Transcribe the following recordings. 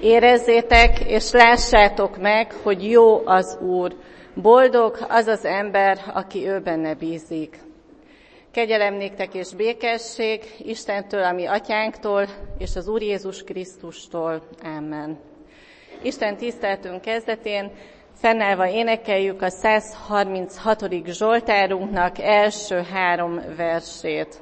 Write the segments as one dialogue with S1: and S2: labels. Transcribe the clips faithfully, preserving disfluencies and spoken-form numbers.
S1: Érezzétek és lássátok meg, hogy jó az Úr. Boldog az az ember, aki ő benne bízik. Kegyelem néktek és békesség Istentől, a mi atyánktól, és az Úr Jézus Krisztustól. Amen. Isten tiszteltünk kezdetén fennállva énekeljük a száz harminchatodik Zsoltárunknak első három versét.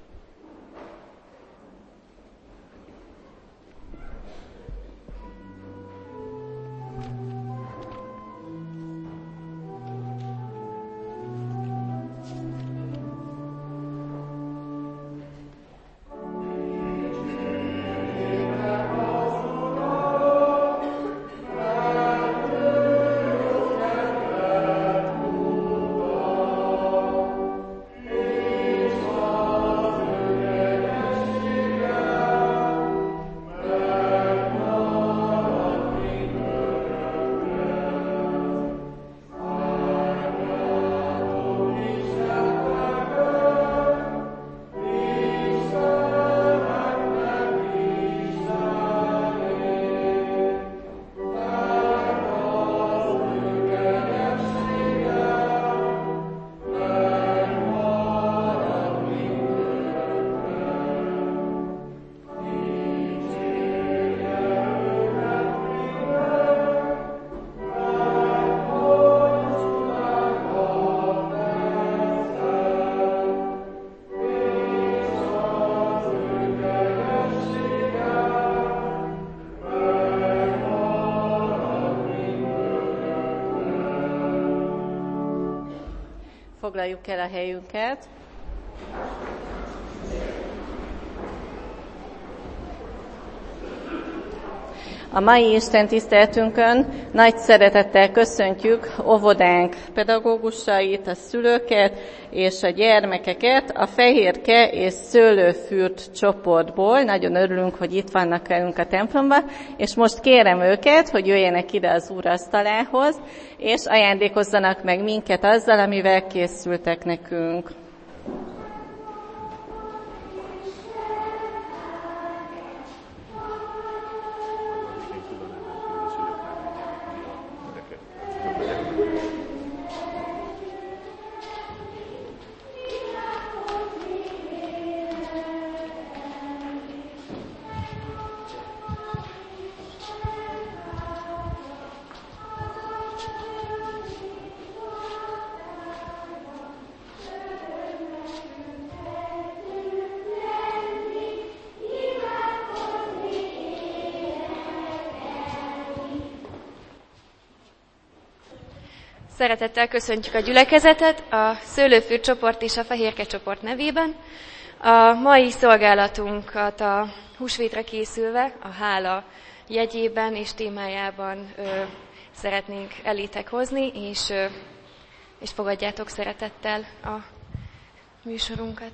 S1: Foglaljuk el a helyünket. A mai Isten tiszteletünkön nagy szeretettel köszöntjük óvodánk pedagógusait, a szülőket és a gyermekeket a Fehérke és Szőlőfürt csoportból. Nagyon örülünk, hogy itt vannak velünk a templomban, és most kérem őket, hogy jöjjenek ide az Úr asztalához, és ajándékozzanak meg minket azzal, amivel készültek nekünk.
S2: Szeretettel köszöntjük a gyülekezetet, a Szőlőfürt csoport és a Fehérke csoport nevében. A mai szolgálatunkat a húsvétre készülve, a hála jegyében és témájában ö, szeretnénk elétek hozni, és, ö, és fogadjátok szeretettel a műsorunkat.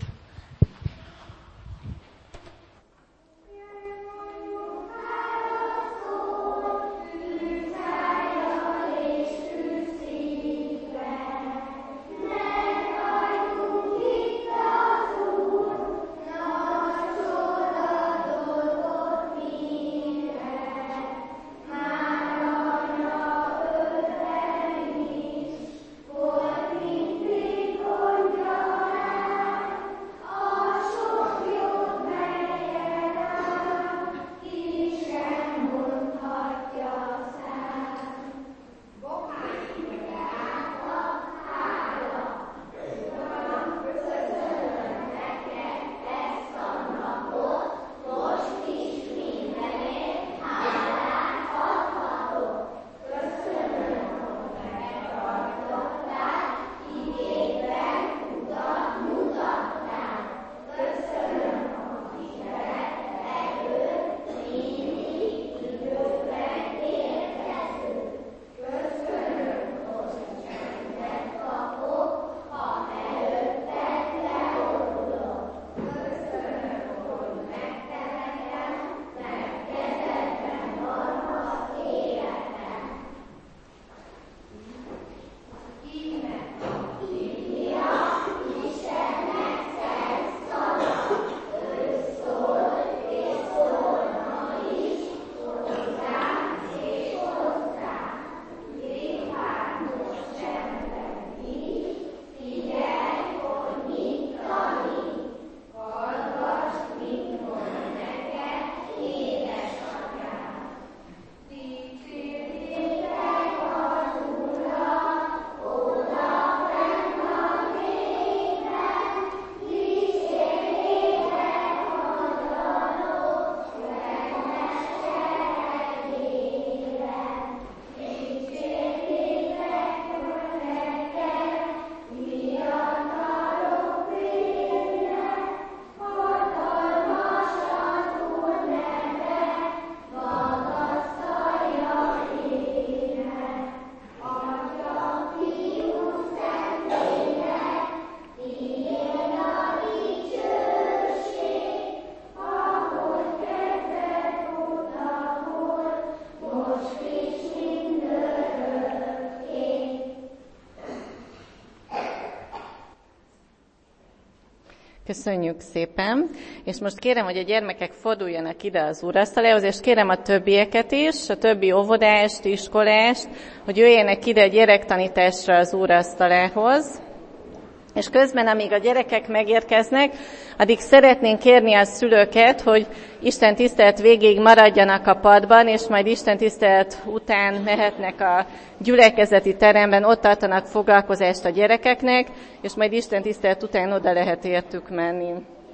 S1: Köszönjük szépen, és most kérem, hogy a gyermekek forduljanak ide az úrasztalához, és kérem a többieket is, a többi óvodást, iskolást, hogy jöjjenek ide a gyerektanításra az úrasztalához. És közben, amíg a gyerekek megérkeznek, addig szeretnénk kérni a szülőket, hogy Isten tisztelet végéig maradjanak a padban, és majd Isten tisztelet után mehetnek a gyülekezeti teremben, ott tartanak foglalkozást a gyerekeknek, és majd Isten tisztelet után oda lehet értük menni.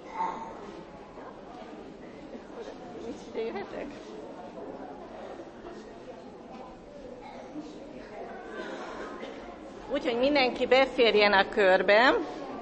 S1: Úgyhogy mindenki beférjen a körbe.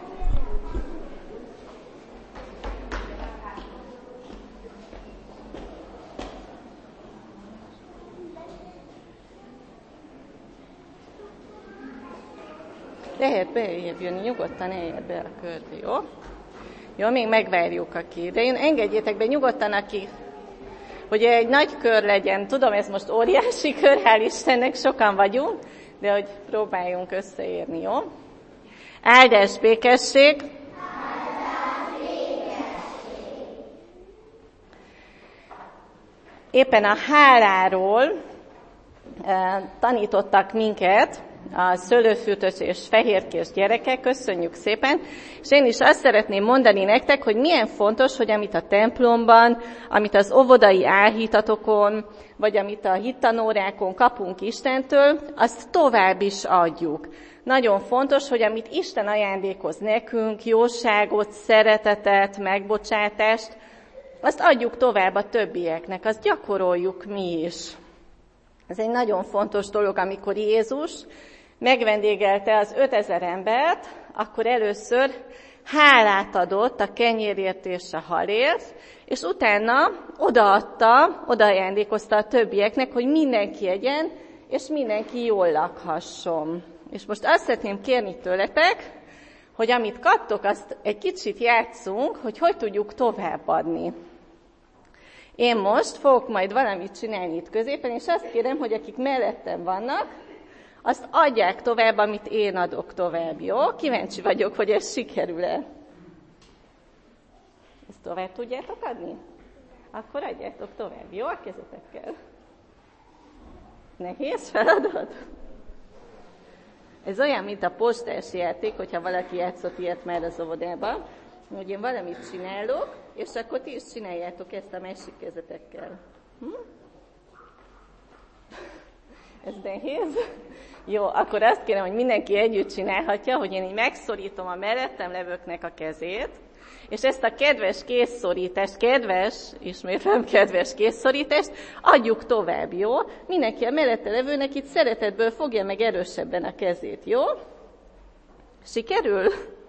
S1: Lehet beljebb jönni, nyugodtan eljebb be a körbe, jó? Jó, még megvárjuk, aki ide jön. Engedjétek be nyugodtan, aki, hogy egy nagy kör legyen. Tudom, ez most óriási kör, hál' Istennek, sokan vagyunk, de hogy próbáljunk összeérni, jó? Áldás, békesség!
S3: Áldás, békesség!
S1: Éppen a háláról e, tanítottak minket a szőlőfürtös és fehérkés gyerekek, köszönjük szépen, és én is azt szeretném mondani nektek, hogy milyen fontos, hogy amit a templomban, amit az óvodai álhitatokon, vagy amit a hittanórákon kapunk Istentől, azt tovább is adjuk. Nagyon fontos, hogy amit Isten ajándékoz nekünk, jóságot, szeretetet, megbocsátást, azt adjuk tovább a többieknek, azt gyakoroljuk mi is. Ez egy nagyon fontos dolog, amikor Jézus megvendégelte az ötezer embert, akkor először hálát adott a kenyérért és a halért, és utána odaadta, odaajándékozta a többieknek, hogy mindenki egyen, és mindenki jól lakhasson. És most azt szeretném kérni tőletek, hogy amit kaptok, azt egy kicsit játszunk, hogy hogy tudjuk továbbadni. Én most fogok majd valamit csinálni itt középen, és azt kérem, hogy akik mellettem vannak, azt adják tovább, amit én adok tovább, jó? Kíváncsi vagyok, hogy ez sikerül-e. Ezt tovább tudjátok adni? Akkor adjátok tovább, jó? A kezetekkel. Nehéz feladat? Ez olyan, mint a postás játék, hogyha valaki játszott ilyet már az óvodában, hogy én valamit csinálok, és akkor ti is csináljátok ezt a másik kezetekkel. Hm? Ez nehéz? Jó, akkor azt kérem, hogy mindenki együtt csinálhatja, hogy én így megszorítom a mellettem levőknek a kezét, és ezt a kedves kézszorítást, kedves, ismétlem kedves kézszorítást adjuk tovább, jó? Mindenki a mellette levőnek itt szeretetből fogja meg erősebben a kezét, jó? Sikerül?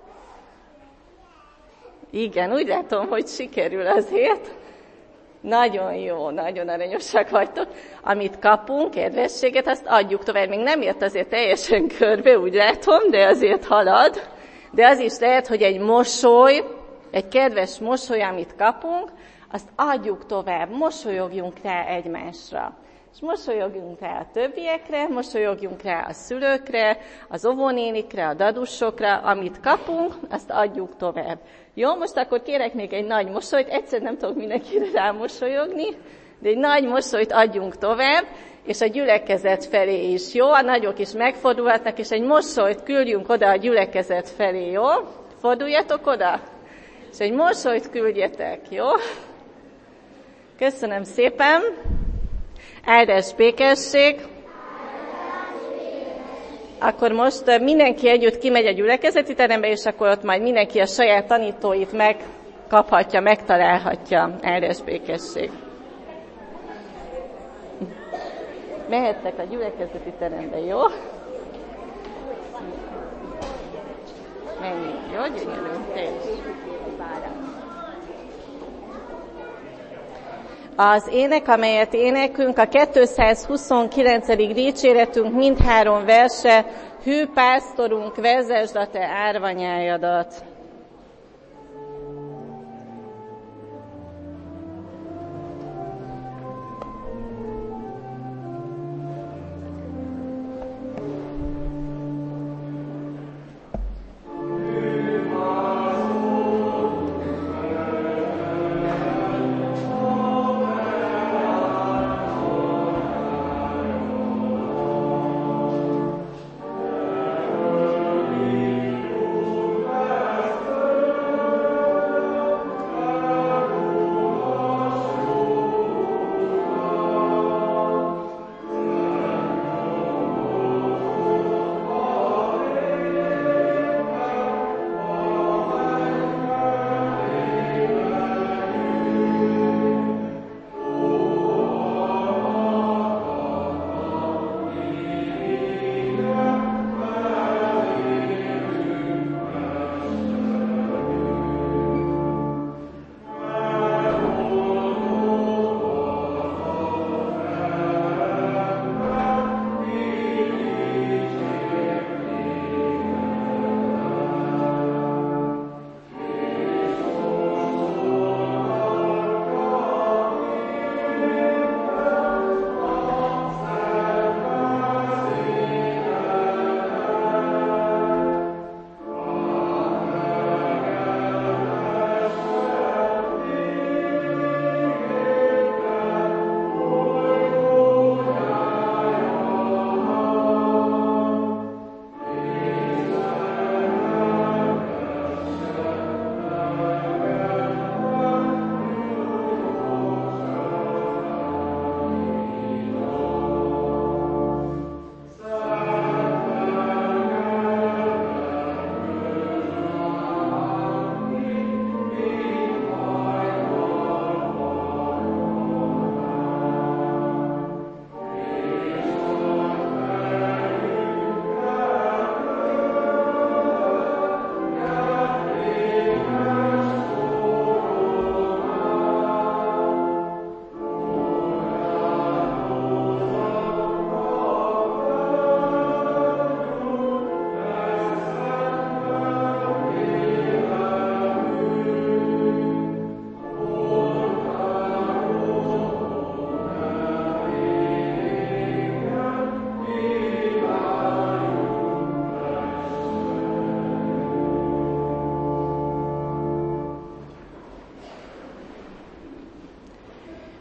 S1: Igen, úgy látom, hogy sikerül azért. Nagyon jó, nagyon aranyosak vagytok. Amit kapunk, kedvességet, azt adjuk tovább. Még nem ért azért teljesen körbe, úgy látom, de azért halad. De az is lehet, hogy egy mosoly, egy kedves mosoly, amit kapunk, azt adjuk tovább, mosolyogjunk rá egymásra. És mosolyogjunk rá a többiekre, mosolyogjunk rá a szülőkre, az óvónénikre, a dadusokra, amit kapunk, azt adjuk tovább. Jó, most akkor kérek még egy nagy mosolyt, egyszer nem tudok mindenkire rámosolyogni, de egy nagy mosolyt adjunk tovább, és a gyülekezet felé is, jó? A nagyok is megfordulhatnak, és egy mosolyt küldjünk oda a gyülekezet felé, jó? Forduljatok oda, és egy mosolyt küldjetek, jó? Köszönöm szépen! Áldás, békesség! Akkor most mindenki együtt kimegy a gyülekezeti terembe, és akkor ott majd mindenki a saját tanítóit megkaphatja, megtalálhatja. Áldás, békesség! Mehettek a gyülekezeti terembe, jó? Menjünk, jó? Gyönyörű, teljes. Az ének, amelyet énekünk, a kétszázhuszonkilencedik dicséretünk mindhárom verse, hű pásztorunk, vezesd a te árvanyájadat.
S3: Hű pásztorunk,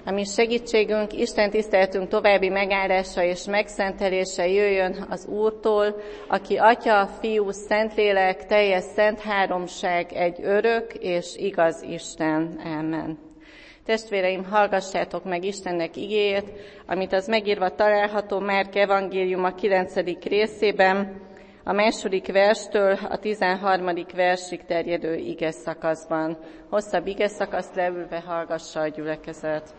S1: Ami segítségünk, Isten tiszteletünk további megáldása és megszentelése jöjjön az Úrtól, aki Atya, Fiú, Szentlélek, teljes szent háromság, egy örök és igaz Isten. Amen. Testvéreim, hallgassátok meg Istennek igéjét, amit az megírva található Márk evangélium a kilencedik részében, a második verstől a tizenharmadik versig terjedő ige szakaszban. Hosszabb ige szakaszt leülve hallgassa a gyülekezet.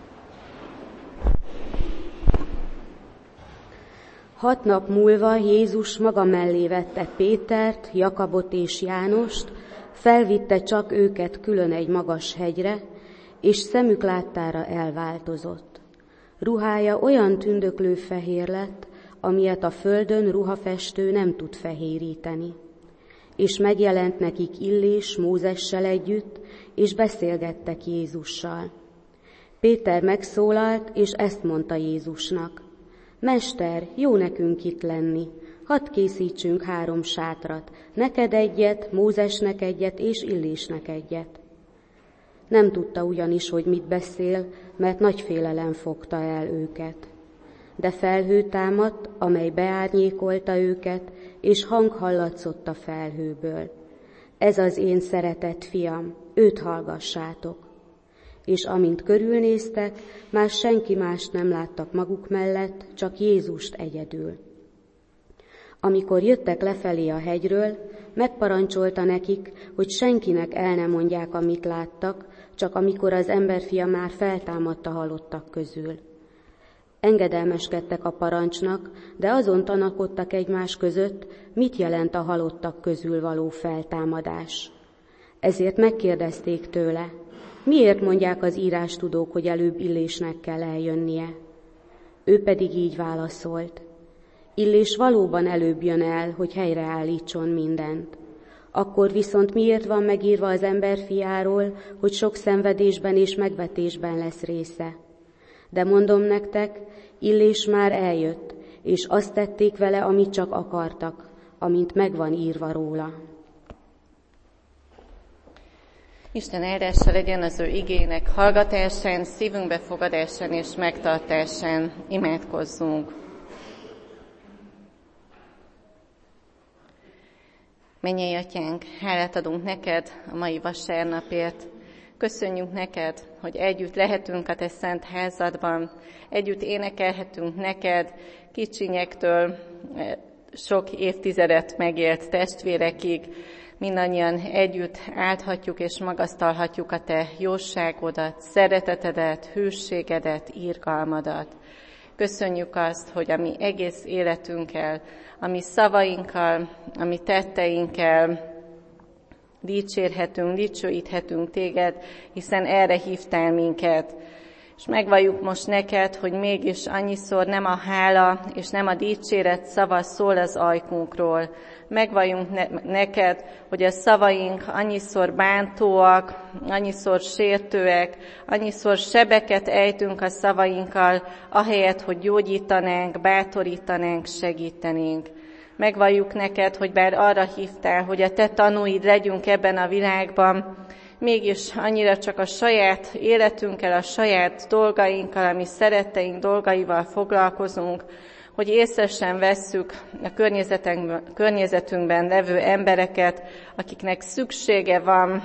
S4: Hat nap múlva Jézus maga mellé vette Pétert, Jakabot és Jánost, felvitte csak őket külön egy magas hegyre, és szemük láttára elváltozott. Ruhája olyan tündöklő fehér lett, amilyet a földön ruhafestő nem tud fehéríteni. És megjelent nekik Illés Mózessel együtt, és beszélgettek Jézussal. Péter megszólalt, és ezt mondta Jézusnak: Mester, jó nekünk itt lenni, hadd készítsünk három sátrat, neked egyet, Mózesnek egyet, és Illésnek egyet. Nem tudta ugyanis, hogy mit beszél, mert nagy félelem fogta el őket. De felhő támadt, amely beárnyékolta őket, és hang hallatszott a felhőből: Ez az én szeretett fiam, őt hallgassátok. És amint körülnéztek, már senki mást nem láttak maguk mellett, csak Jézust egyedül. Amikor jöttek lefelé a hegyről, megparancsolta nekik, hogy senkinek el ne mondják, amit láttak, csak amikor az emberfia már feltámadt a halottak közül. Engedelmeskedtek a parancsnak, de azon tanakodtak egymás között, mit jelent a halottak közül való feltámadás. Ezért megkérdezték tőle: Miért mondják az írástudók, hogy előbb Illésnek kell eljönnie? Ő pedig így válaszolt: Illés valóban előbb jön el, hogy helyreállítson mindent. Akkor viszont miért van megírva az emberfiáról, hogy sok szenvedésben és megvetésben lesz része? De mondom nektek, Illés már eljött, és azt tették vele, amit csak akartak, amint megvan írva róla.
S1: Isten áldása legyen az ő igének hallgatásán, szívünk befogadásán és megtartásán. Imádkozzunk! Mennyei Atyánk, hálát adunk neked a mai vasárnapért. Köszönjük neked, hogy együtt lehetünk a te szent házadban, együtt énekelhetünk neked, kicsinyektől sok évtizedet megélt testvérekig, mindannyian együtt állhatjuk és magasztalhatjuk a te jóságodat, szeretetedet, hűségedet, irgalmadat. Köszönjük azt, hogy a mi egész életünkkel, a mi szavainkkal, a mi tetteinkkel dicsérhetünk, dicsőíthetünk téged, hiszen erre hívtál minket. És megvalljuk most neked, hogy mégis annyiszor nem a hála és nem a dicséret szava szól az ajkunkról. Megvalljunk ne- neked, hogy a szavaink annyiszor bántóak, annyiszor sértőek, annyiszor sebeket ejtünk a szavainkkal, ahelyett, hogy gyógyítanánk, bátorítanánk, segítenénk. Megvalljuk neked, hogy bár arra hívtál, hogy a te tanúid legyünk ebben a világban, mégis annyira csak a saját életünkkel, a saját dolgainkkal, a mi szeretteink dolgaival foglalkozunk, hogy észre sem vesszük a környezetünkben levő embereket, akiknek szüksége van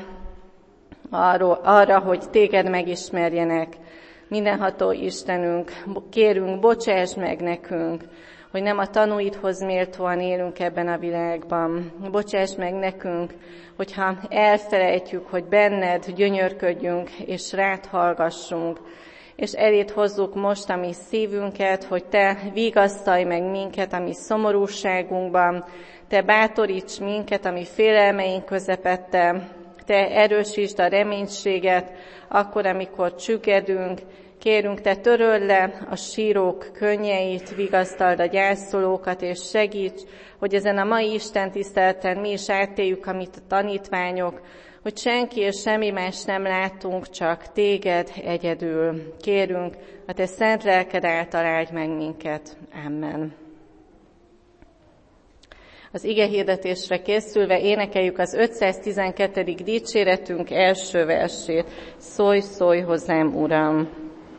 S1: arról, arra, hogy téged megismerjenek. Mindenható Istenünk, kérünk, bocsáss meg nekünk, hogy nem a tanúidhoz méltóan élünk ebben a világban. Bocsáss meg nekünk, hogyha elfelejtjük, hogy benned gyönyörködjünk, és rád hallgassunk, és elét hozzuk most a mi szívünket, hogy te vigasztalj meg minket a mi szomorúságunkban, te bátoríts minket a mi félelmeink közepette, te erősítsd a reménységet, akkor, amikor csüggedünk. Kérünk, te töröld le a sírók könnyeit, vigasztald a gyászolókat, és segíts, hogy ezen a mai Isten tiszteleten mi is átéljük, amit a tanítványok, hogy senki és semmi más nem látunk, csak téged egyedül. Kérünk, a te szent lelked által áldj meg minket. Amen. Az ige hirdetésre készülve énekeljük az ötszáztizenkettedik dicséretünk első versét. Szólj, szólj hozzám, Uram!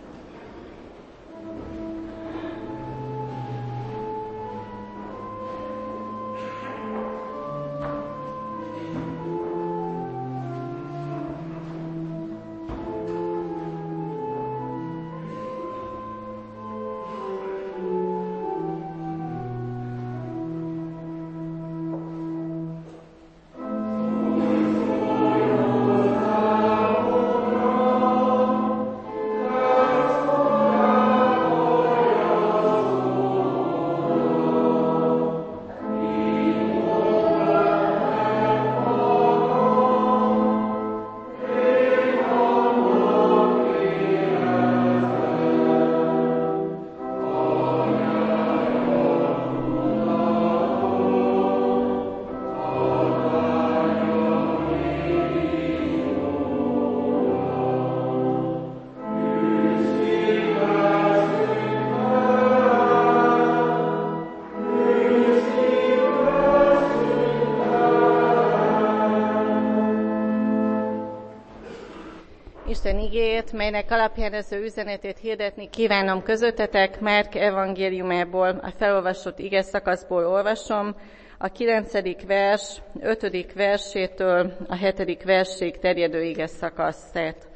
S1: Isten igéjét, melynek alapján az ő üzenetét hirdetni kívánom közöttetek. Márk evangéliumából, a felolvasott ige szakaszból olvasom, a kilencedik vers, ötödik versétől a hetedik versig terjedő ige szakaszát.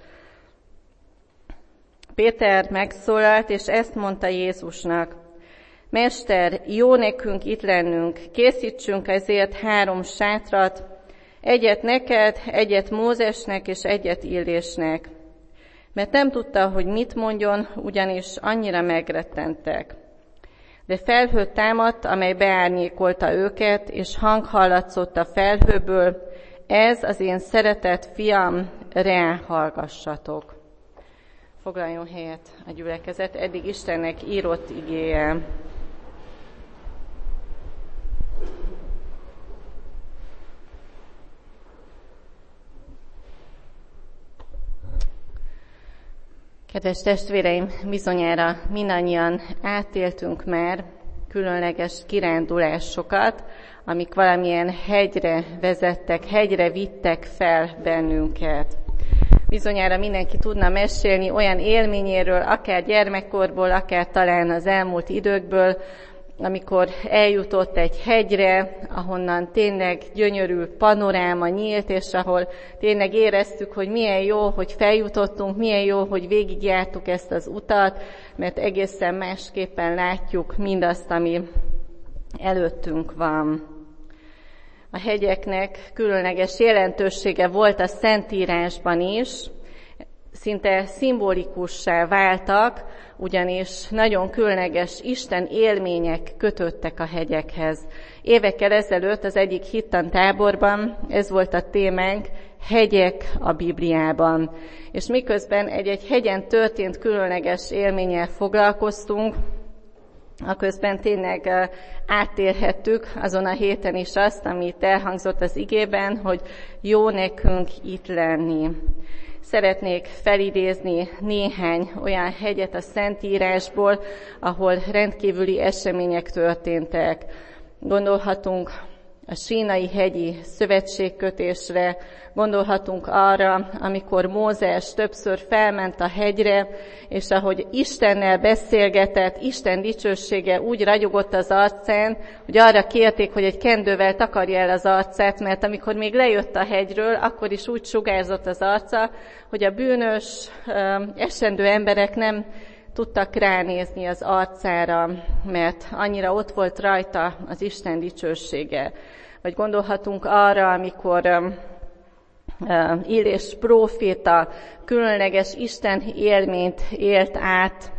S1: Péter megszólalt, és ezt mondta Jézusnak: Mester, jó nekünk itt lennünk, készítsünk ezért három sátrat, egyet neked, egyet Mózesnek és egyet Illésnek. Mert nem tudta, hogy mit mondjon, ugyanis annyira megrettentek. De felhő támadt, amely beárnyékolta őket, és hang hallatszott a felhőből: ez az én szeretett fiam, rá hallgassatok. Foglaljon helyet a gyülekezet, eddig Istennek írott igéje. Kedves testvéreim, bizonyára mindannyian átéltünk már különleges kirándulásokat, amik valamilyen hegyre vezettek, hegyre vittek fel bennünket. Bizonyára mindenki tudna mesélni olyan élményéről, akár gyermekkorból, akár talán az elmúlt időkből, amikor eljutott egy hegyre, ahonnan tényleg gyönyörű panoráma nyílt, és ahol tényleg éreztük, hogy milyen jó, hogy feljutottunk, milyen jó, hogy végigjártuk ezt az utat, mert egészen másképpen látjuk mindazt, ami előttünk van. A hegyeknek különleges jelentősége volt a Szentírásban is, szinte szimbolikussá váltak, ugyanis nagyon különleges Isten élmények kötöttek a hegyekhez. Évekkel ezelőtt az egyik hittantáborban ez volt a témánk, hegyek a Bibliában. És miközben egy-egy hegyen történt különleges élménnyel foglalkoztunk, aközben tényleg átérhettük azon a héten is azt, amit elhangzott az igében, hogy jó nekünk itt lenni. Szeretnék felidézni néhány olyan hegyet a Szentírásból, ahol rendkívüli események történtek. Gondolhatunk a Sínai hegyi szövetségkötésre, gondolhatunk arra, amikor Mózes többször felment a hegyre, és ahogy Istennel beszélgetett, Isten dicsősége úgy ragyogott az arcán, hogy arra kérték, hogy egy kendővel takarja el az arcát, mert amikor még lejött a hegyről, akkor is úgy sugárzott az arca, hogy a bűnös, esendő emberek nem tudtak ránézni az arcára, mert annyira ott volt rajta az Isten dicsősége. Vagy gondolhatunk arra, amikor uh, uh, Illés próféta különleges Isten élményt élt át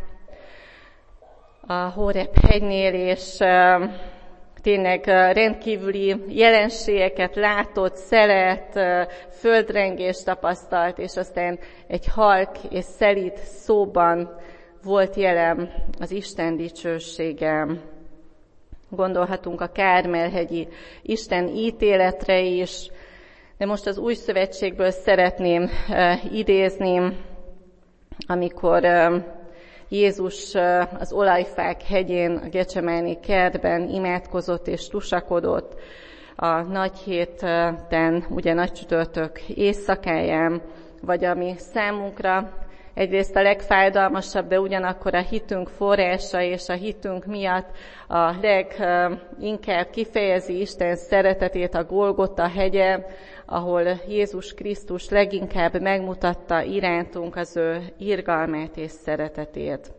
S1: a Hóreb hegynél, és uh, tényleg uh, rendkívüli jelenségeket látott, szelet, uh, földrengést tapasztalt, és aztán egy halk és szelíd szóban volt jelen az Isten dicsősége. Gondolhatunk a Kármel-hegyi Isten ítéletre is, de most az Új Szövetségből szeretném uh, idézni, amikor uh, Jézus uh, az Olajfák hegyén, a Gecsemáné kertben imádkozott és tusakodott a nagy héten, ugye nagy csütörtök éjszakáján, vagy ami számunkra egyrészt a legfájdalmasabb, de ugyanakkor a hitünk forrása és a hitünk miatt a leginkább kifejezi Isten szeretetét a Golgota hegye, ahol Jézus Krisztus leginkább megmutatta irántunk az ő irgalmát és szeretetét.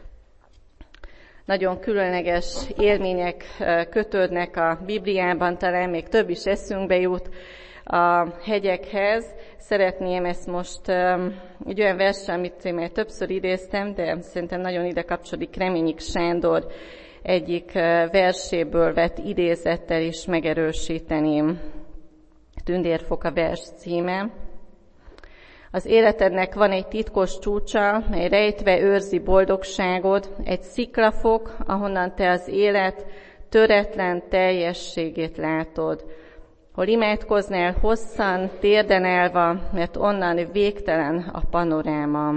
S1: Nagyon különleges élmények kötődnek a Bibliában, talán még több is eszünkbe jut a hegyekhez. Szeretném ezt most um, egy olyan versen, amit én már többször idéztem, de szerintem nagyon ide kapcsolódik Reményik Sándor egyik uh, verséből vett idézettel is megerősíteném. Tündérfoka vers címe. Az életednek van egy titkos csúcsa, mely rejtve őrzi boldogságod, egy sziklafok, ahonnan te az élet töretlen teljességét látod. Hol imádkoznál hosszan, térden állva, mert onnan végtelen a panoráma.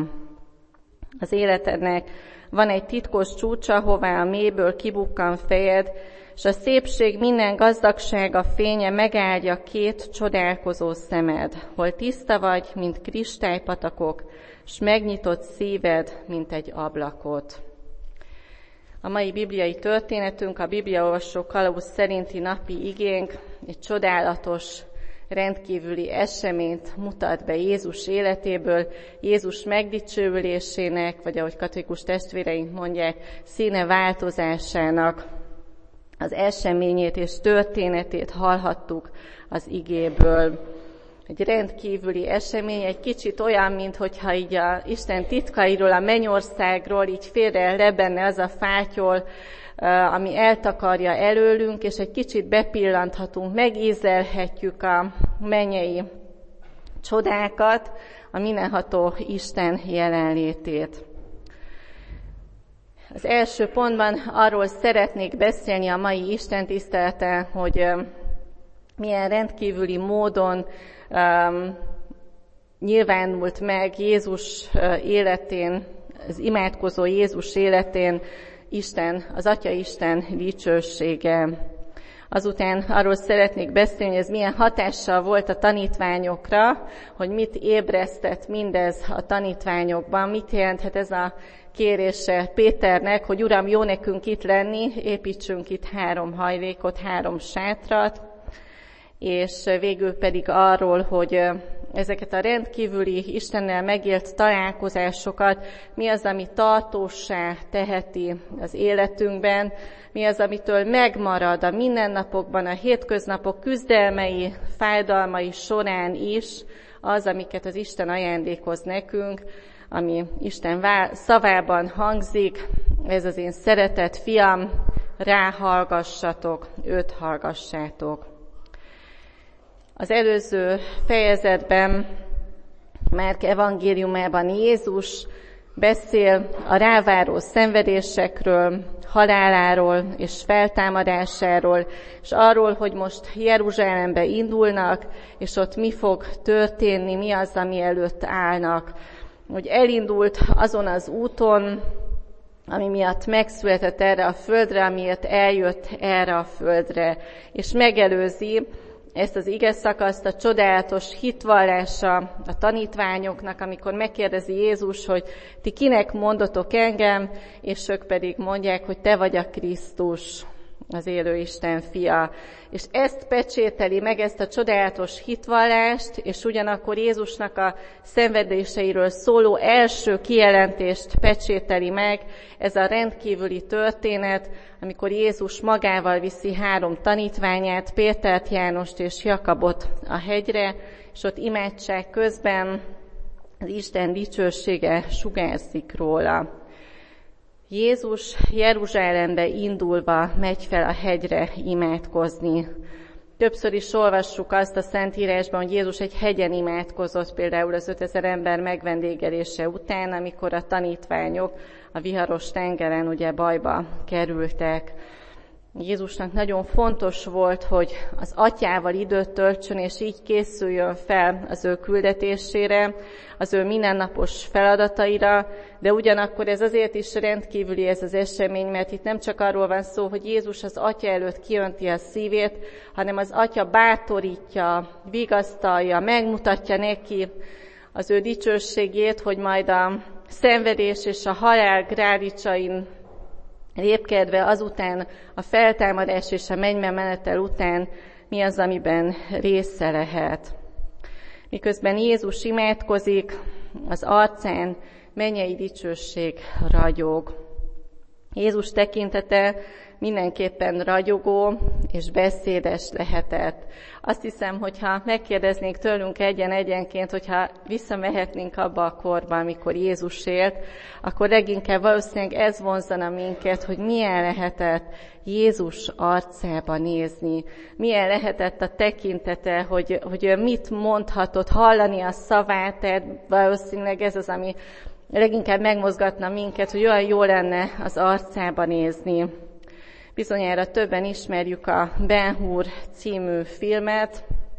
S1: Az életednek van egy titkos csúcsa, hová a mélyből kibukkan fejed, és a szépség minden gazdagsága fénye megáldja két csodálkozó szemed, hol tiszta vagy, mint kristálypatakok, s megnyitott szíved, mint egy ablakot. A mai bibliai történetünk, a bibliaolvasó kalauz szerinti napi igénk egy csodálatos, rendkívüli eseményt mutat be Jézus életéből, Jézus megdicsőülésének, vagy ahogy katolikus testvéreink mondják, színe változásának az eseményét és történetét hallhattuk az igéből. Egy rendkívüli esemény, egy kicsit olyan, mintha így a Isten titkairól, a mennyországról így félre lebenne az a fátyol, ami eltakarja előlünk, és egy kicsit bepillanthatunk, megízelhetjük a mennyei csodákat, a mindenható Isten jelenlétét. Az első pontban arról szeretnék beszélni a mai istentiszteleten, hogy milyen rendkívüli módon um, nyilvánult meg Jézus életén, az imádkozó Jézus életén Isten, az Atya Isten dicsősége. Azután arról szeretnék beszélni, hogy ez milyen hatással volt a tanítványokra, hogy mit ébresztett mindez a tanítványokban, mit jelenthet ez a kérése Péternek, hogy Uram, jó nekünk itt lenni, építsünk itt három hajlékot, három sátrat, és végül pedig arról, hogy ezeket a rendkívüli Istennel megélt találkozásokat, mi az, ami tartóssá teheti az életünkben, mi az, amitől megmarad a mindennapokban, a hétköznapok küzdelmei, fájdalmai során is, az, amiket az Isten ajándékoz nekünk, ami Isten szavában hangzik, ez az én szeretett fiam, ráhallgassatok, őt hallgassátok. Az előző fejezetben, Márk evangéliumában Jézus beszél a ráváró szenvedésekről, haláláról és feltámadásáról, és arról, hogy most Jeruzsálembe indulnak, és ott mi fog történni, mi az, ami előtt állnak. Hogy elindult azon az úton, ami miatt megszületett erre a földre, amiért eljött erre a földre, és megelőzi ezt az ige szakaszt a csodálatos hitvallása a tanítványoknak, amikor megkérdezi Jézus, hogy ti kinek mondotok engem, és ők pedig mondják, hogy te vagy a Krisztus, az élő Isten fia. És ezt pecsételi meg, ezt a csodálatos hitvallást, és ugyanakkor Jézusnak a szenvedéseiről szóló első kijelentést pecsételi meg, ez a rendkívüli történet, amikor Jézus magával viszi három tanítványát, Pétert, Jánost és Jakabot a hegyre, és ott imádság közben az Isten dicsősége sugárzik róla. Jézus Jeruzsálembe indulva megy fel a hegyre imádkozni. Többször is olvassuk azt a Szentírásban, hogy Jézus egy hegyen imádkozott, például az ötezer ember megvendégelése után, amikor a tanítványok a viharos tengeren ugye bajba kerültek. Jézusnak nagyon fontos volt, hogy az atyával időt töltsön, és így készüljön fel az ő küldetésére, az ő mindennapos feladataira, de ugyanakkor ez azért is rendkívüli ez az esemény, mert itt nem csak arról van szó, hogy Jézus az atya előtt kiönti a szívét, hanem az atya bátorítja, vigasztalja, megmutatja neki az ő dicsőségét, hogy majd a szenvedés és a halál grádicsain lépkedve azután a feltámadás és a mennybe menetel után mi az, amiben része lehet. Miközben Jézus imádkozik, az arcán mennyei dicsőség ragyog. Jézus tekintete mindenképpen ragyogó és beszédes lehetett. Azt hiszem, hogyha megkérdeznék tőlünk egyen-egyenként, hogyha visszamehetnénk abba a korba, amikor Jézus élt, akkor leginkább valószínűleg ez vonzana minket, hogy milyen lehetett Jézus arcába nézni, milyen lehetett a tekintete, hogy, hogy mit mondhatott, hallani a szavát, tehát valószínűleg ez az, ami leginkább megmozgatna minket, hogy olyan jó lenne az arcába nézni. Bizonyára többen ismerjük a Ben Hur című filmet,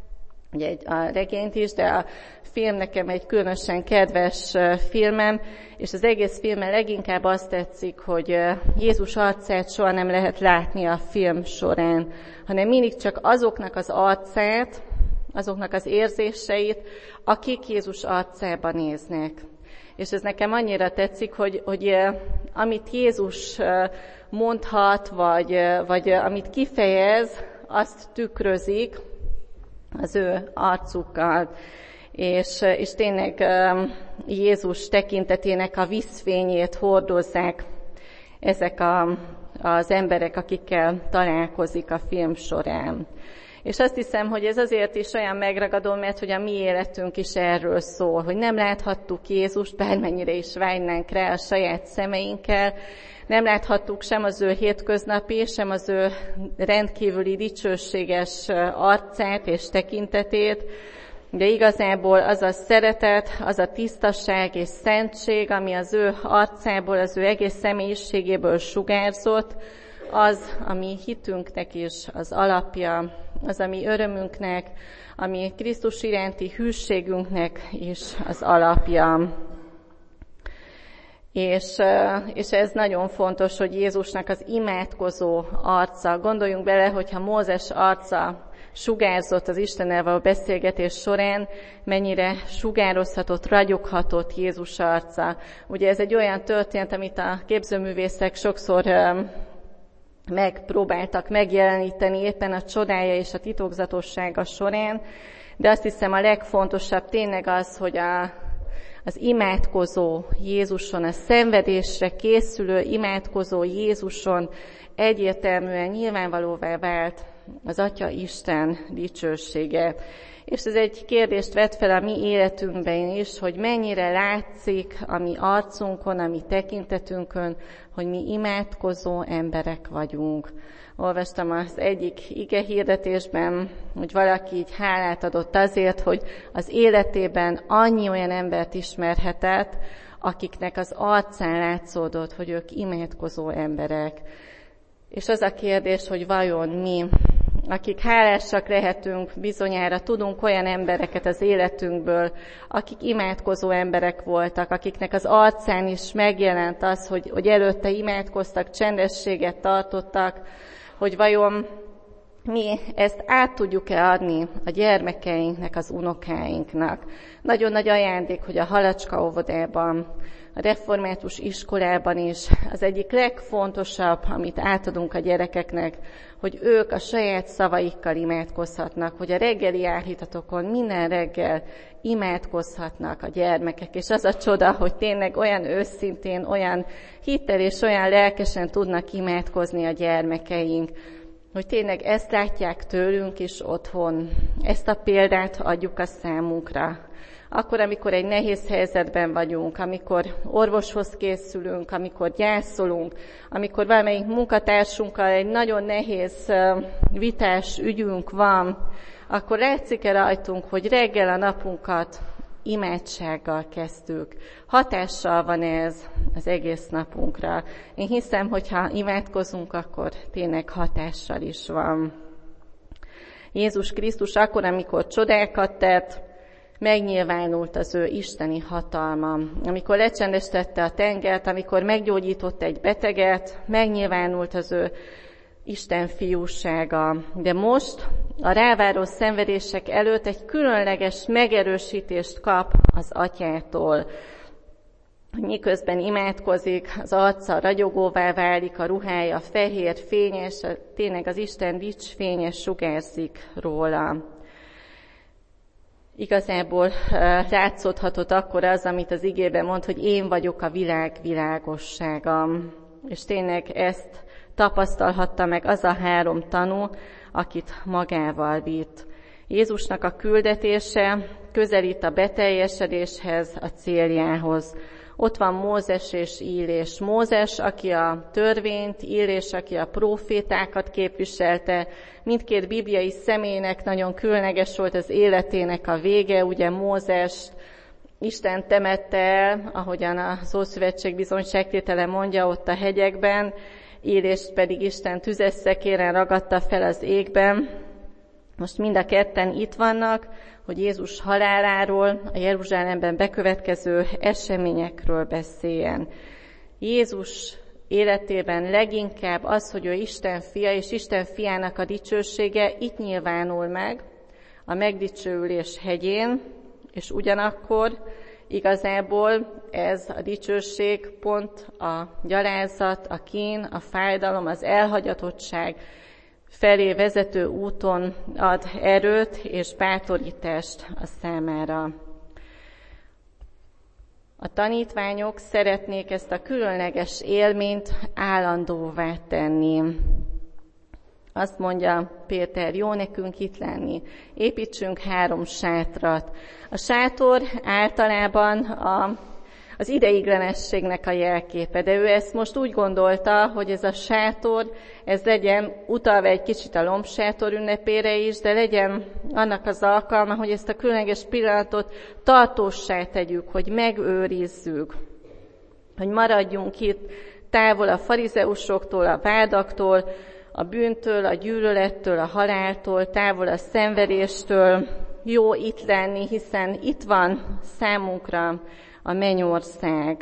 S1: ugye egy, a regényt is, de a film nekem egy különösen kedves filmem, és az egész filmen leginkább azt tetszik, hogy Jézus arcát soha nem lehet látni a film során, hanem mindig csak azoknak az arcát, azoknak az érzéseit, akik Jézus arcába néznek. És ez nekem annyira tetszik, hogy, hogy amit Jézus mondhat, vagy, vagy amit kifejez, azt tükrözik az ő arcukkal. És, és tényleg Jézus tekintetének a vízfényét hordozzák ezek a, az emberek, akikkel találkozik a film során. És azt hiszem, hogy ez azért is olyan megragadó, mert hogy a mi életünk is erről szól, hogy nem láthattuk Jézust, bármennyire is vágynánk rá a saját szemeinkkel, nem láthattuk sem az ő hétköznapi, sem az ő rendkívüli dicsőséges arcát és tekintetét, de igazából az a szeretet, az a tisztaság és szentség, ami az ő arcából, az ő egész személyiségéből sugárzott, az, ami hitünknek is az alapja, az, ami örömünknek, ami Krisztus iránti hűségünknek is az alapja. És, és ez nagyon fontos, hogy Jézusnak az imádkozó arca. Gondoljunk bele, hogyha Mózes arca sugárzott az Istennel való beszélgetés során, mennyire sugározhatott, ragyoghatott Jézus arca. Ugye ez egy olyan történet, amit a képzőművészek sokszor megpróbáltak megjeleníteni éppen a csodája és a titokzatossága során, de azt hiszem a legfontosabb tényleg az, hogy a, az imádkozó Jézuson, a szenvedésre készülő imádkozó Jézuson egyértelműen nyilvánvalóvá vált az Atya Isten dicsősége. És ez egy kérdést vet fel a mi életünkben is, hogy mennyire látszik a mi arcunkon, a mi tekintetünkön, hogy mi imádkozó emberek vagyunk. Olvastam az egyik ige hirdetésben, hogy valaki így hálát adott azért, hogy az életében annyi olyan embert ismerhetett, akiknek az arcán látszódott, hogy ők imádkozó emberek. És az a kérdés, hogy vajon mi, akik hálásak lehetünk, bizonyára tudunk olyan embereket az életünkből, akik imádkozó emberek voltak, akiknek az arcán is megjelent az, hogy, hogy előtte imádkoztak, csendességet tartottak, hogy vajon mi ezt át tudjuk-e adni a gyermekeinknek, az unokáinknak. Nagyon nagy ajándék, hogy a Halacska óvodában, a református iskolában is az egyik legfontosabb, amit átadunk a gyerekeknek, hogy ők a saját szavaikkal imádkozhatnak, hogy a reggeli áhítatokon minden reggel imádkozhatnak a gyermekek. És az a csoda, hogy tényleg olyan őszintén, olyan hittel és olyan lelkesen tudnak imádkozni a gyermekeink, hogy tényleg ezt látják tőlünk is otthon, ezt a példát adjuk a számunkra. Akkor, amikor egy nehéz helyzetben vagyunk, amikor orvoshoz készülünk, amikor gyászolunk, amikor valamelyik munkatársunkkal egy nagyon nehéz vitás ügyünk van, akkor látszik-e rajtunk, hogy reggel a napunkat imádsággal kezdtük. Hatással van ez az egész napunkra. Én hiszem, hogy ha imádkozunk, akkor tényleg hatással is van. Jézus Krisztus akkor, amikor csodákat tett, megnyilvánult az ő isteni hatalma. Amikor lecsendesítette a tengert, amikor meggyógyított egy beteget, megnyilvánult az ő Isten fiúsága. De most a ráváró szenvedések előtt egy különleges megerősítést kap az Atyától. Miközben imádkozik, az arca ragyogóvá válik, a ruhája fehér, fényes, tényleg az Isten dicsfényes sugárzik róla. Igazából látszódhatott akkor az, amit az igében mond, hogy én vagyok a világ világossága. És tényleg ezt tapasztalhatta meg az a három tanú, akit magával vitt. Jézusnak a küldetése közelít a beteljesedéshez, a céljához. Ott van Mózes és Illés. Mózes, aki a törvényt, Illés, aki a prófétákat képviselte. Mindkét bibliai személynek nagyon különleges volt az életének a vége. Ugye Mózest Isten temette el, ahogyan az Ószövetség bizonyságtétele mondja ott a hegyekben, Illést pedig Isten tüzes szekéren ragadta fel az égben. Most mind a ketten itt vannak, hogy Jézus haláláról, a Jeruzsálemben bekövetkező eseményekről beszéljen. Jézus életében leginkább az, hogy ő Isten fia, és Isten fiának a dicsősége itt nyilvánul meg a megdicsőülés hegyén, és ugyanakkor igazából ez a dicsőség pont a gyalázat, a kín, a fájdalom, az elhagyatottság felé vezető úton ad erőt és bátorítást a számára. A tanítványok szeretnék ezt a különleges élményt állandóvá tenni. Azt mondja Péter, jó nekünk itt lenni, építsünk három sátrat. A sátor általában a, az ideiglenességnek a jelképe, de ő ezt most úgy gondolta, hogy ez a sátor, ez legyen utalva egy kicsit a lombsátor ünnepére is, de legyen annak az alkalma, hogy ezt a különleges pillanatot tartóssá tegyük, hogy megőrizzük, hogy maradjunk itt távol a farizeusoktól, a vádaktól, a bűntől, a gyűlölettől, a haláltól, távol a szenvedéstől. Jó itt lenni, hiszen itt van számunkra a mennyország.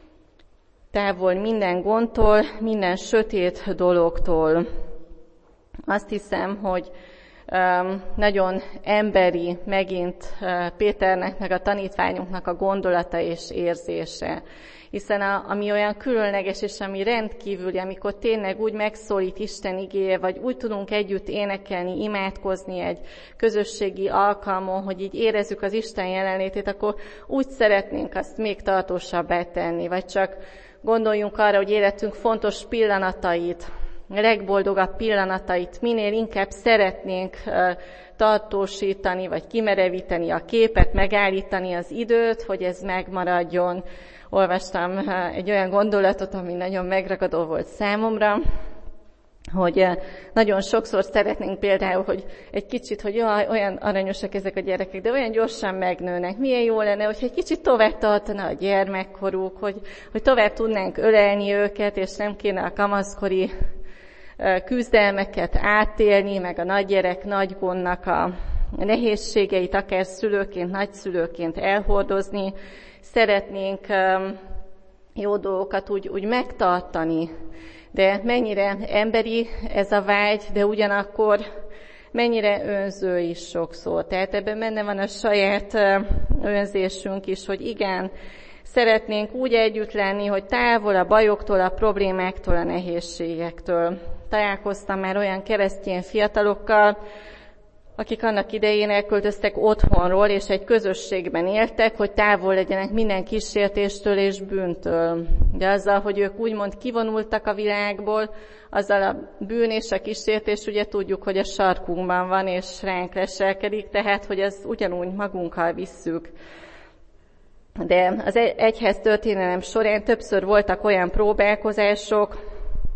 S1: Távol minden gondtól, minden sötét dologtól. Azt hiszem, hogy um, nagyon emberi megint uh, Péternek, meg a tanítványunknak a gondolata és érzése. Hiszen a, ami olyan különleges, és ami rendkívüli, amikor tényleg úgy megszólít Isten igéje, vagy úgy tudunk együtt énekelni, imádkozni egy közösségi alkalmon, hogy így érezzük az Isten jelenlétét, akkor úgy szeretnénk azt még tartósabbá tenni, vagy csak gondoljunk arra, hogy életünk fontos pillanatait, a legboldogabb pillanatait minél inkább szeretnénk uh, tartósítani, vagy kimerevíteni a képet, megállítani az időt, hogy ez megmaradjon. Olvastam egy olyan gondolatot, ami nagyon megragadó volt számomra, hogy nagyon sokszor szeretnénk például, hogy egy kicsit, hogy jaj, olyan aranyosak ezek a gyerekek, de olyan gyorsan megnőnek. Milyen jó lenne, hogyha egy kicsit tovább tartana a gyermekkoruk, hogy, hogy tovább tudnánk ölelni őket, és nem kéne a kamaszkori küzdelmeket átélni, meg a nagygyerek, nagy gondnak a nehézségeit, akár szülőként, nagyszülőként elhordozni. Szeretnénk jó dolgokat úgy, úgy megtartani, de mennyire emberi ez a vágy, de ugyanakkor mennyire önző is sokszor. Tehát ebben benne van a saját önzésünk is, hogy igen, szeretnénk úgy együtt lenni, hogy távol a bajoktól, a problémáktól, a nehézségektől. Találkoztam már olyan keresztény fiatalokkal, akik annak idején elköltöztek otthonról, és egy közösségben éltek, hogy távol legyenek minden kísértéstől és bűntől. De azzal, hogy ők úgymond kivonultak a világból, azzal a bűn és a kísértés, ugye tudjuk, hogy a sarkunkban van, és ránk leselkedik, tehát, hogy ezt ugyanúgy magunkkal visszük. De az egyház történelem során többször voltak olyan próbálkozások,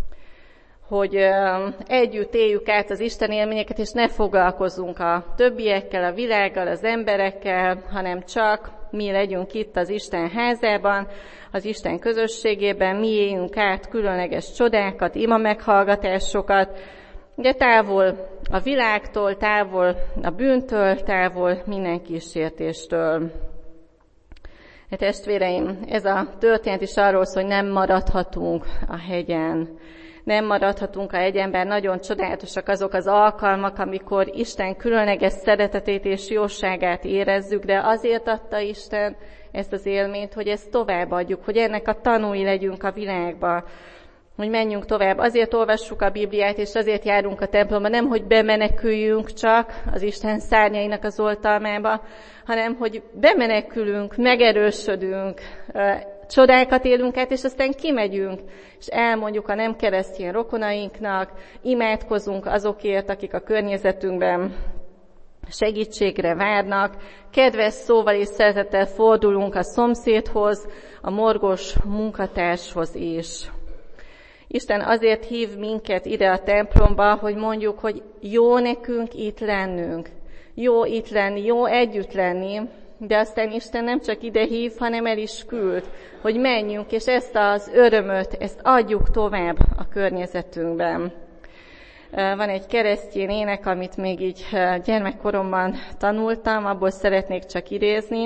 S1: hogy együtt éljük át az Isten élményeket, és ne foglalkozzunk a többiekkel, a világgal, az emberekkel, hanem csak mi legyünk itt az Isten házában, az Isten közösségében, mi éljünk át különleges csodákat, ima meghallgatásokat, de távol a világtól, távol a bűntől, távol minden kísértéstől. Hát testvéreim, ez a történet is arról szól, hogy nem maradhatunk a hegyen. Nem maradhatunk a hegyen, bár nagyon csodálatosak azok az alkalmak, amikor Isten különleges szeretetét és jóságát érezzük, de azért adta Isten ezt az élményt, hogy ezt továbbadjuk, hogy ennek a tanúi legyünk a világba, hogy menjünk tovább. Azért olvassuk a Bibliát, és azért járunk a templomba, nem, hogy bemeneküljünk csak az Isten szárnyainak az oltalmába, hanem, hogy bemenekülünk, megerősödünk, csodákat élünk át, és aztán kimegyünk, és elmondjuk a nem keresztény rokonainknak, imádkozunk azokért, akik a környezetünkben segítségre várnak, kedves szóval és szeretettel fordulunk a szomszédhoz, a morgos munkatárshoz is. Isten azért hív minket ide a templomba, hogy mondjuk, hogy jó nekünk itt lennünk, jó itt lenni, jó együtt lenni, de aztán Isten nem csak ide hív, hanem el is küld, hogy menjünk, és ezt az örömöt, ezt adjuk tovább a környezetünkben. Van egy keresztény ének, amit még így gyermekkoromban tanultam, abból szeretnék csak idézni.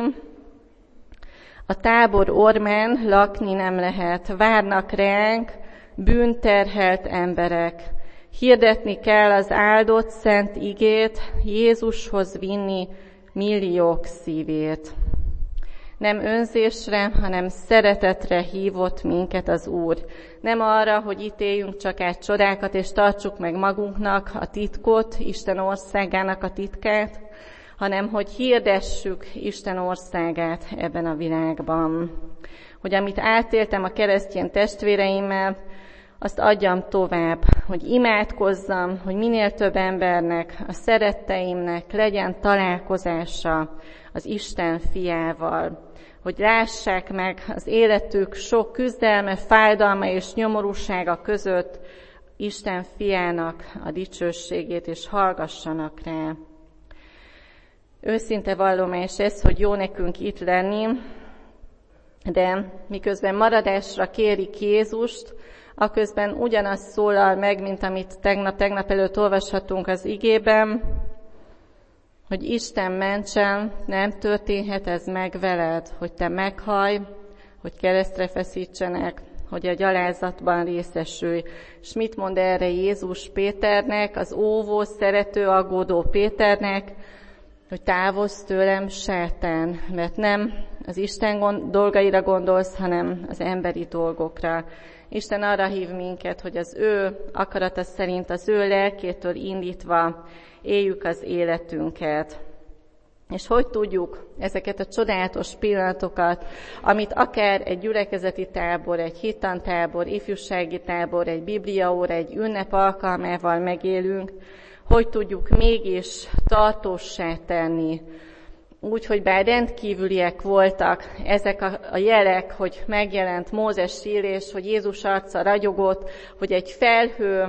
S1: A tábor ormán lakni nem lehet, várnak ránk bűnterhelt emberek. Hirdetni kell az áldott szent igét, Jézushoz vinni milliók szívét. Nem önzésre, hanem szeretetre hívott minket az Úr. Nem arra, hogy ítéljünk csak át csodákat, és tartsuk meg magunknak a titkot, Isten országának a titkát, hanem hogy hirdessük Isten országát ebben a világban. Hogy amit átéltem a keresztény testvéreimmel, azt adjam tovább, hogy imádkozzam, hogy minél több embernek, a szeretteimnek legyen találkozása az Isten fiával, hogy lássák meg az életük sok küzdelme, fájdalma és nyomorúsága között Isten fiának a dicsőségét, és hallgassanak rá. Őszinte vallomás ez, hogy jó nekünk itt lenni, de miközben maradásra kérik Jézust, aközben ugyanaz szólal meg, mint amit tegnap, tegnap előtt olvashatunk az igében, hogy Isten mentsen, nem történhet ez meg veled, hogy te meghallj, hogy keresztre feszítsenek, hogy a gyalázatban részesülj. És mit mond erre Jézus Péternek, az óvó, szerető, aggódó Péternek, hogy távozz tőlem, sátán, mert nem az Isten gond, dolgaira gondolsz, hanem az emberi dolgokra. Isten arra hív minket, hogy az ő akarata szerint, az ő lelkétől indítva éljük az életünket. És hogy tudjuk ezeket a csodálatos pillanatokat, amit akár egy gyülekezeti tábor, egy hittantábor, ifjúsági tábor, egy bibliaóra, egy ünnep alkalmával megélünk, hogy tudjuk mégis tartóssá tenni. Úgy, hogy bár rendkívüliek voltak ezek a, a jelek, hogy megjelent Mózes sírés, hogy Jézus arca ragyogott, hogy egy felhő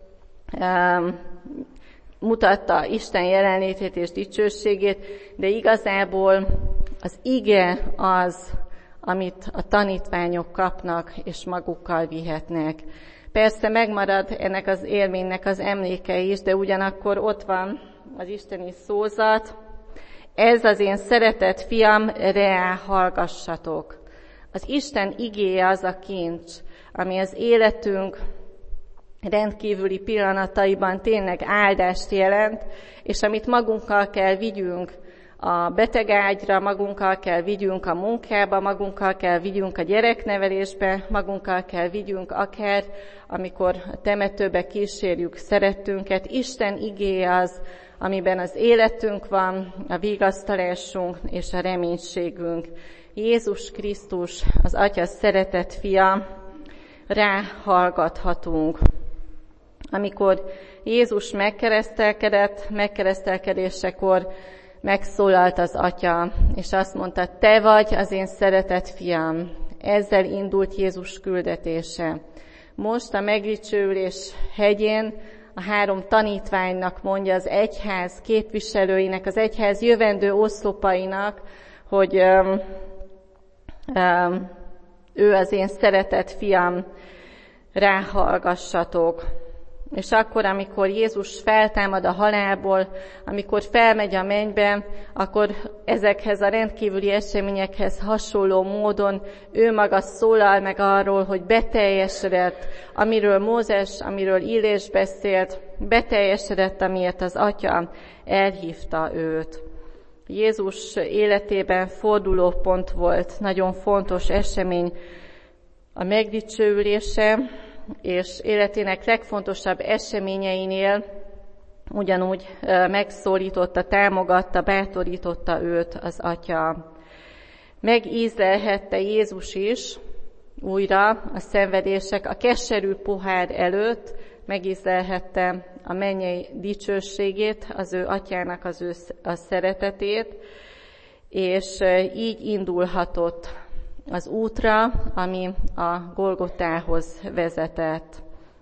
S1: um, mutatta Isten jelenlétét és dicsőségét, de igazából az ige az, amit a tanítványok kapnak és magukkal vihetnek. Persze megmarad ennek az élménynek az emléke is, de ugyanakkor ott van az isteni szózat. Ez az én szeretett fiam, reá hallgassatok. Az Isten igéje az a kincs, ami az életünk rendkívüli pillanataiban tényleg áldást jelent, és amit magunkkal kell vigyünk a betegágyra, magunkkal kell vigyünk a munkába, magunkkal kell vigyünk a gyereknevelésbe, magunkkal kell vigyünk akár, amikor a temetőbe kísérjük szerettünket. Isten igéje az, amiben az életünk van, a vigasztalásunk és a reménységünk. Jézus Krisztus, az Atya szeretett fia, rá hallgathatunk. Amikor Jézus megkeresztelkedett, megkeresztelkedésekor megszólalt az Atya, és azt mondta, te vagy az én szeretett fiam. Ezzel indult Jézus küldetése. Most a megdicsőülés hegyén a három tanítványnak mondja, az egyház képviselőinek, az egyház jövendő oszlopainak, hogy um, um, ő az én szeretett fiam, ráhallgassatok. És akkor, amikor Jézus feltámad a halálból, amikor felmegy a mennybe, akkor ezekhez a rendkívüli eseményekhez hasonló módon ő maga szólal meg arról, hogy beteljesedett, amiről Mózes, amiről Illés beszélt, beteljesedett, amiért az Atya elhívta őt. Jézus életében fordulópont volt, nagyon fontos esemény a megdicsőülése, és életének legfontosabb eseményeinél ugyanúgy megszólította, támogatta, bátorította őt az Atya. Megízlelhette Jézus is újra a szenvedések, a keserű pohár előtt megízlelhette a mennyei dicsőségét, az ő Atyának az ő a szeretetét, és így indulhatott az útra, ami a Golgotához vezetett.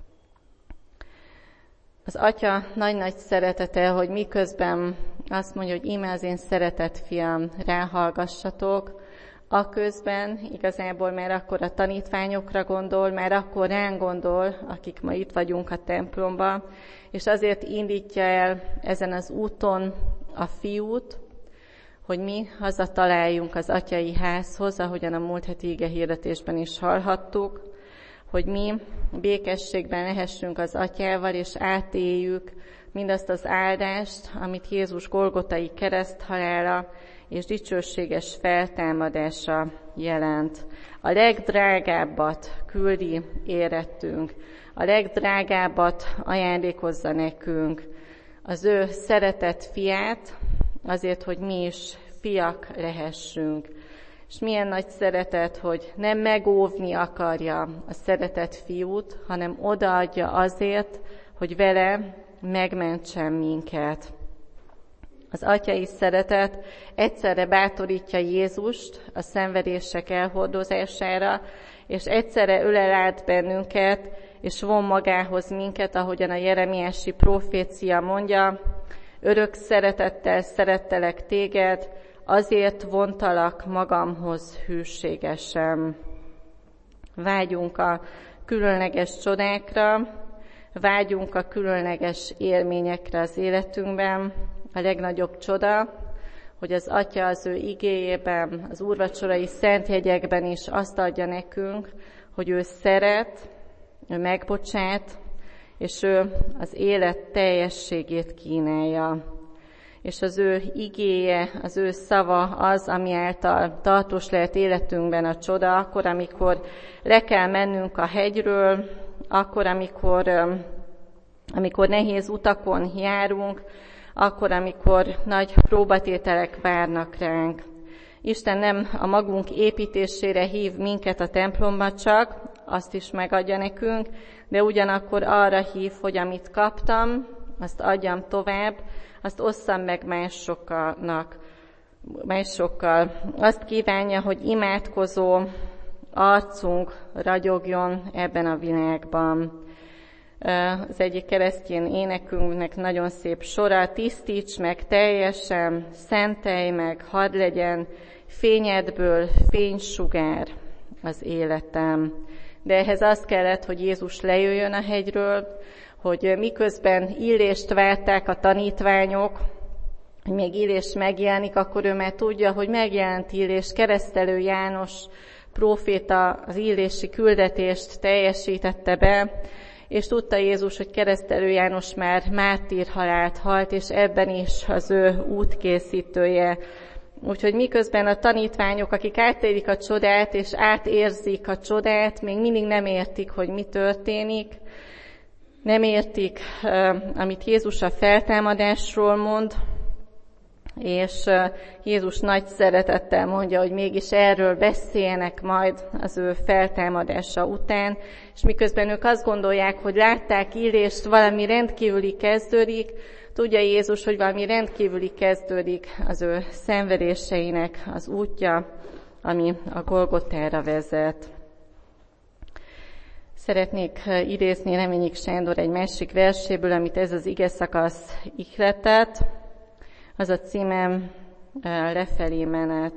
S1: Az Atya nagy-nagy szeretete, hogy miközben azt mondja, hogy íme az én szeretett fiam, ráhallgassatok, Aközben igazából már akkor a tanítványokra gondol, már akkor ránk gondol, akik ma itt vagyunk a templomban, és azért indítja el ezen az úton a fiút, hogy mi hazataláljunk az atyai házhoz, ahogyan a múlt heti ige hirdetésben is hallhattuk, hogy mi békességben lehessünk az atyával, és átéljük mindazt az áldást, amit Jézus golgotai kereszthalála és dicsőséges feltámadása jelent. A legdrágábbat küldi érettünk, a legdrágábbat ajándékozza nekünk, az ő szeretett fiát, azért, hogy mi is fiak lehessünk. És milyen nagy szeretet, hogy nem megóvni akarja a szeretett fiút, hanem odaadja azért, hogy vele megmentsen minket. Az atyai szeretet egyszerre bátorítja Jézust a szenvedések elhordozására, és egyszerre ölel át bennünket, és von magához minket, ahogyan a jeremiási profécia mondja, örök szeretettel szerettelek téged, azért vontalak magamhoz hűségesen. Vágyunk a különleges csodákra, vágyunk a különleges élményekre az életünkben. A legnagyobb csoda, hogy az Atya az ő igéjében, az úrvacsorai szentjegyekben is azt adja nekünk, hogy ő szeret, ő megbocsát, és ő az élet teljességét kínálja. És az ő igéje, az ő szava az, ami által tartós lehet életünkben a csoda, akkor, amikor le kell mennünk a hegyről, akkor, amikor, amikor nehéz utakon járunk, akkor, amikor nagy próbatételek várnak ránk. Isten nem a magunk építésére hív minket a templomba csak, azt is megadja nekünk, de ugyanakkor arra hív, hogy amit kaptam, azt adjam tovább, azt osszam meg másoknak, másokkal. Azt kívánja, hogy imádkozó arcunk ragyogjon ebben a világban. Az egyik keresztény énekünknek nagyon szép sora, tisztíts meg teljesen, szentelj meg, hadd legyen fényedből fénysugár az életem. De ehhez az kellett, hogy Jézus lejöjjön a hegyről, hogy miközben Illést várták a tanítványok, hogy még Illés megjelenik, akkor ő már tudja, hogy megjelent Illés, keresztelő János próféta az illési küldetést teljesítette be, és tudta Jézus, hogy keresztelő János már mártírhalált halt, és ebben is az ő útkészítője. Úgyhogy miközben a tanítványok, akik átélik a csodát, és átérzik a csodát, még mindig nem értik, hogy mi történik, nem értik, amit Jézus a feltámadásról mond, és Jézus nagy szeretettel mondja, hogy mégis erről beszéljenek majd az ő feltámadása után, és miközben ők azt gondolják, hogy látták Illést, valami rendkívüli kezdődik, tudja Jézus, hogy valami rendkívüli kezdődik az ő szenvedéseinek az útja, ami a Golgotára vezet. Szeretnék idézni Reményik Sándor egy másik verséből, amit ez az ige szakasz ihletett. Az a címem lefelé menet.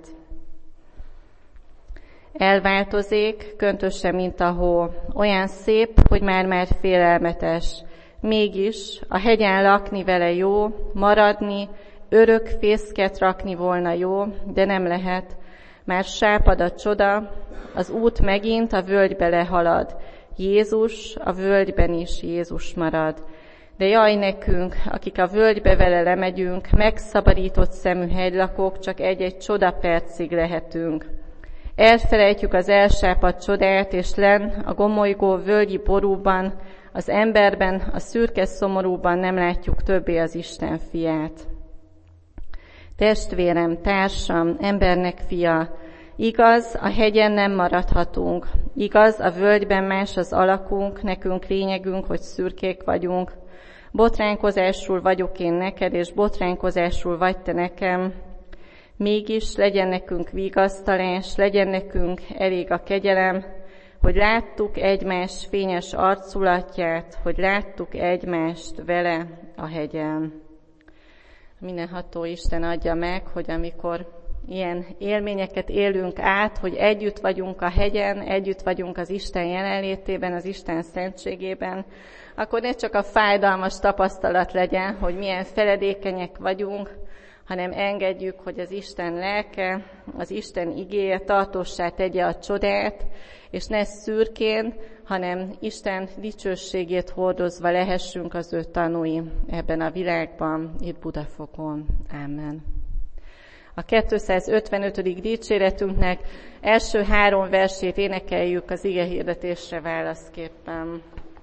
S1: Elváltozik, köntöse, mint a hó, olyan szép, hogy már-már félelmetes. Mégis a hegyen lakni vele jó, maradni, örök fészket rakni volna jó, de nem lehet. Már sápad a csoda, az út megint a völgybe lehalad. Jézus a völgyben is Jézus marad. De jaj nekünk, akik a völgybe vele lemegyünk, megszabadított szemű hegylakók, csak egy-egy csodapercig lehetünk. Elfelejtjük az elsápadt csodát, és len a gomolygó völgyi borúban, az emberben, a szürke szomorúban nem látjuk többé az Isten fiát. Testvérem, társam, embernek fia, igaz, a hegyen nem maradhatunk. Igaz, a völgyben más az alakunk, nekünk lényegünk, hogy szürkék vagyunk. Botránkozásul vagyok én neked, és botránkozásul vagy te nekem. Mégis legyen nekünk vigasztalás, legyen nekünk elég a kegyelem, hogy láttuk egymás fényes arculatját, hogy láttuk egymást vele a hegyen. Mindenható Isten adja meg, hogy amikor ilyen élményeket élünk át, hogy együtt vagyunk a hegyen, együtt vagyunk az Isten jelenlétében, az Isten szentségében, akkor ne csak a fájdalmas tapasztalat legyen, hogy milyen feledékenyek vagyunk, hanem engedjük, hogy az Isten lelke, az Isten igéje tartóssá tegye a csodát, és ne szürkén, hanem Isten dicsőségét hordozva lehessünk az ő tanúi ebben a világban, itt Budafokon. Amen. A kétszázötvenötödik dicséretünknek első három versét énekeljük az ige hirdetésre válaszképpen.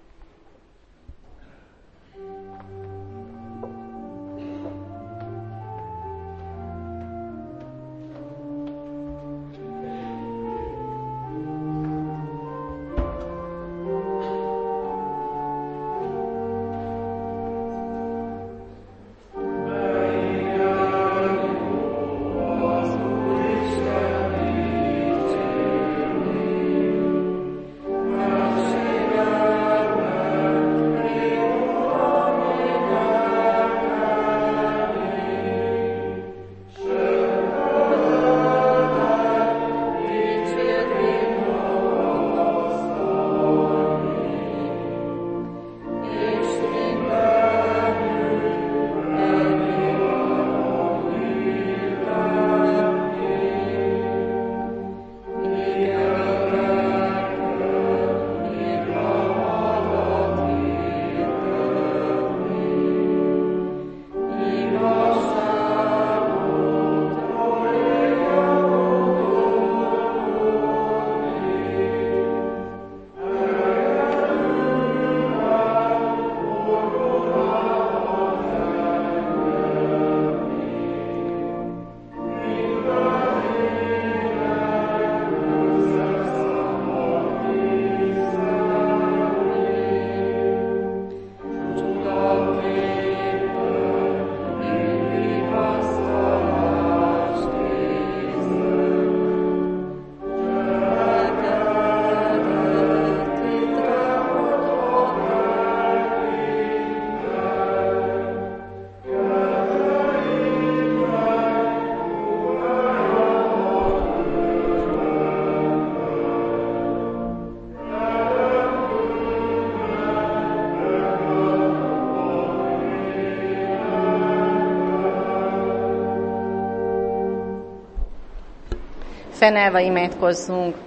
S1: Fennállva imádkozzunk.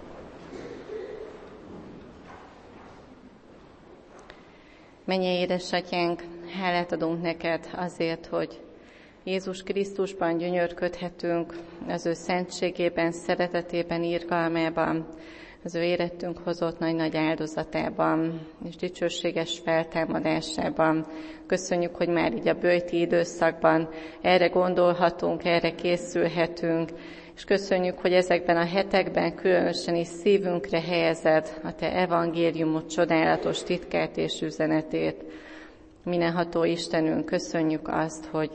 S1: Mennyei édesatyánk, hálát adunk neked azért, hogy Jézus Krisztusban gyönyörködhetünk, az ő szentségében, szeretetében, irgalmában, az ő érettünk hozott nagy-nagy áldozatában és dicsőséges feltámadásában. Köszönjük, hogy már így a böjti időszakban erre gondolhatunk, erre készülhetünk, és köszönjük, hogy ezekben a hetekben különösen is szívünkre helyezed a te evangéliumod csodálatos titkát és üzenetét. Mindenható Istenünk, köszönjük azt, hogy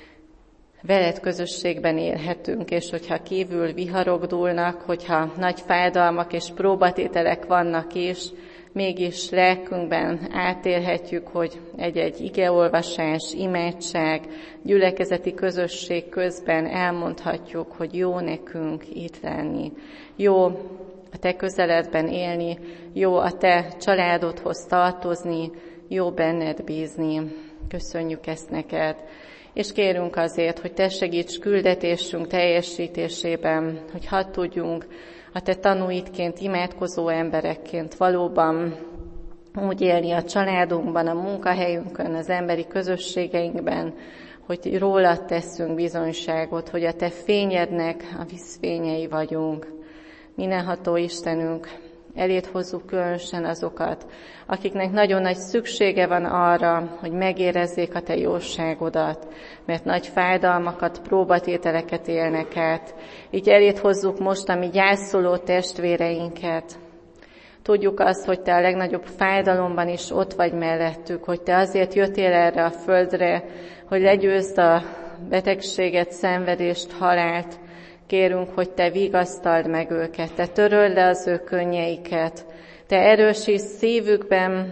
S1: veled közösségben élhetünk, és hogyha kívül viharok dúlnak, hogyha nagy fájdalmak és próbatételek vannak is, mégis lelkünkben átélhetjük, hogy egy-egy igeolvasás, imádság, gyülekezeti közösség közben elmondhatjuk, hogy jó nekünk itt lenni. Jó a te közeledben élni, jó a te családodhoz tartozni, jó benned bízni. Köszönjük ezt neked. És kérünk azért, hogy te segíts küldetésünk teljesítésében, hogy hadd tudjunk a te tanúidként, imádkozó emberekként valóban úgy élni a családunkban, a munkahelyünkön, az emberi közösségeinkben, hogy rólad teszünk bizonyságot, hogy a te fényednek a vízfényei vagyunk. Mindenható Istenünk, eléd hozzuk különösen azokat, akiknek nagyon nagy szüksége van arra, hogy megérezzék a te jóságodat, mert nagy fájdalmakat, próbatételeket élnek át. Így eléd hozzuk most a mi gyászoló testvéreinket. Tudjuk azt, hogy te a legnagyobb fájdalomban is ott vagy mellettük, hogy te azért jöttél erre a földre, hogy legyőzd a betegséget, szenvedést, halált. Kérünk, hogy te vigasztald meg őket, te töröld le az ő könnyeiket, te erősíts szívükben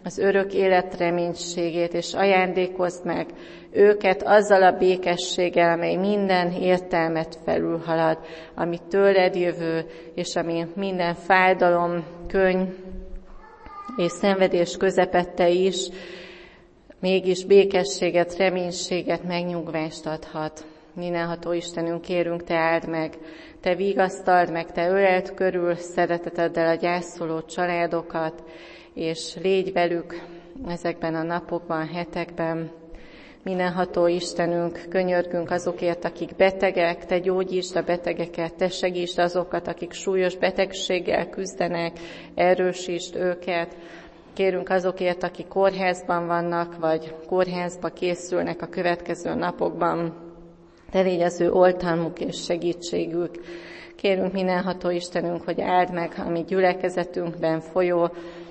S1: az örök élet reménységét, és ajándékozd meg őket azzal a békességgel, amely minden értelmet felülhalad, ami tőled jövő, és ami minden fájdalom, könny és szenvedés közepette is, mégis békességet, reménységet, megnyugvást adhat. Mindenható Istenünk, kérünk, Te áld meg, Te vigasztald meg, Te öleld körül szereteteddel a gyászoló családokat, és légy velük ezekben a napokban, hetekben. Mindenható Istenünk, könyörgünk azokért, akik betegek, Te gyógyítsd a betegeket, Te segítsd azokat, akik súlyos betegséggel küzdenek, erősítsd őket. Kérünk azokért, akik kórházban vannak, vagy kórházba készülnek a következő napokban. Te légy az ő oltalmuk és segítségük. Kérünk mindenható Istenünk, hogy áld meg a mi gyülekezetünkben folyó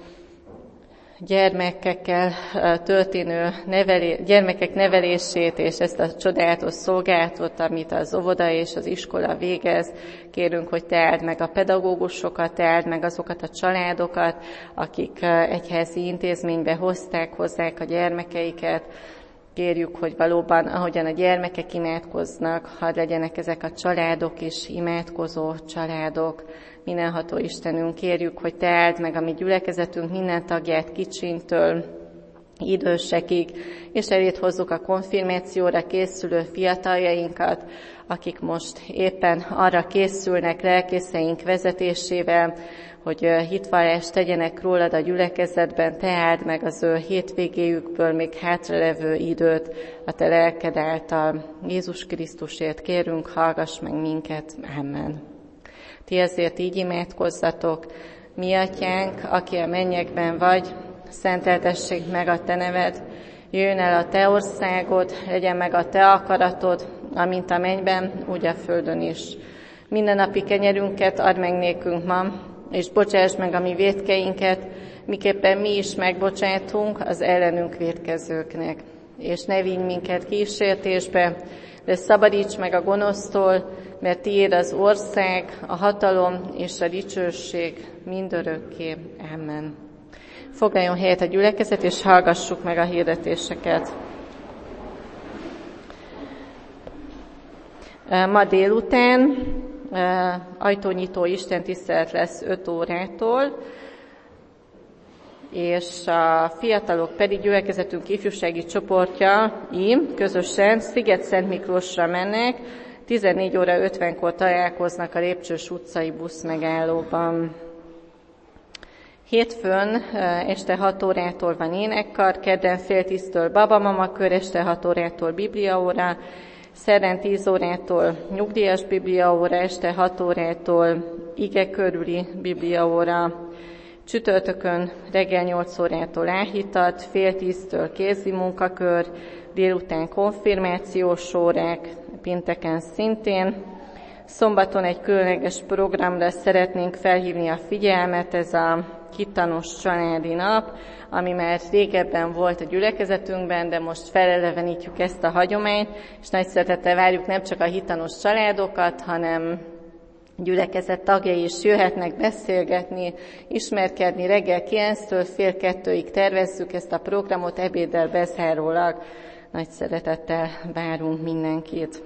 S1: gyermekekkel történő nevelé, gyermekek nevelését, és ezt a csodálatos szolgálatot, amit az óvoda és az iskola végez. Kérünk, hogy Te áld meg a pedagógusokat, Te áld meg azokat a családokat, akik egyházi intézménybe hozták, hozzák a gyermekeiket. Kérjük, hogy valóban, ahogyan a gyermekek imádkoznak, hadd legyenek ezek a családok is imádkozó családok. Mindenható Istenünk, kérjük, hogy Te áld meg a mi gyülekezetünk minden tagját kicsintől idősekig, és eléd hozzuk a konfirmációra készülő fiataljainkat, akik most éppen arra készülnek lelkészeink vezetésével, hogy hitvallást tegyenek rólad a gyülekezetben. Te áld meg az ő hétvégéjükből még hátralevő időt a Te lelked által. Jézus Krisztusért kérünk, hallgass meg minket. Amen. Ti ezért így imádkozzatok: mi atyánk, aki a mennyekben vagy, szenteltessék meg a Te neved, jöjjön el a Te országod, legyen meg a Te akaratod, amint a mennyben, úgy a földön is. Mindennapi kenyerünket add meg nékünk ma, és bocsáss meg a mi vétkeinket, miképpen mi is megbocsátunk az ellenünk vétkezőknek. És ne vigy minket kísértésbe, de szabadíts meg a gonosztól, mert Tiéd az ország, a hatalom és a dicsőség mindörökké. Amen. Foglaljon helyet a gyülekezet, és hallgassuk meg a hirdetéseket. Ma délután ajtónyitó istentisztelet lesz öt órától, és a fiatalok pedig gyülekezetünk ifjúsági csoportjai közösen Sziget-Szent Miklósra mennek, tizennégy óra ötvenkor találkoznak a Lépcsős utcai buszmegállóban. Hétfőn este hat órától van énekkar, kedden fél tíztől babamama kör, este hat órától bibliaóra, szerdán tíz órától nyugdíjas bibliaóra, este hat órától ige körüli bibliaóra, csütörtökön reggel nyolc órától áhítat, fél tíztől kézi munkakör, délután konfirmációs órák, pénteken szintén. Szombaton egy különleges programra szeretnénk felhívni a figyelmet, ez a hitanos családi nap, ami már régebben volt a gyülekezetünkben, de most felelevenítjük ezt a hagyományt, és nagy szeretettel várjuk nem csak a hitanos családokat, hanem gyülekezet tagjai is jöhetnek beszélgetni, ismerkedni. Reggel kilenctől fél kettőig tervezzük ezt a programot, ebéddel bezárólag. Nagy szeretettel várunk mindenkit.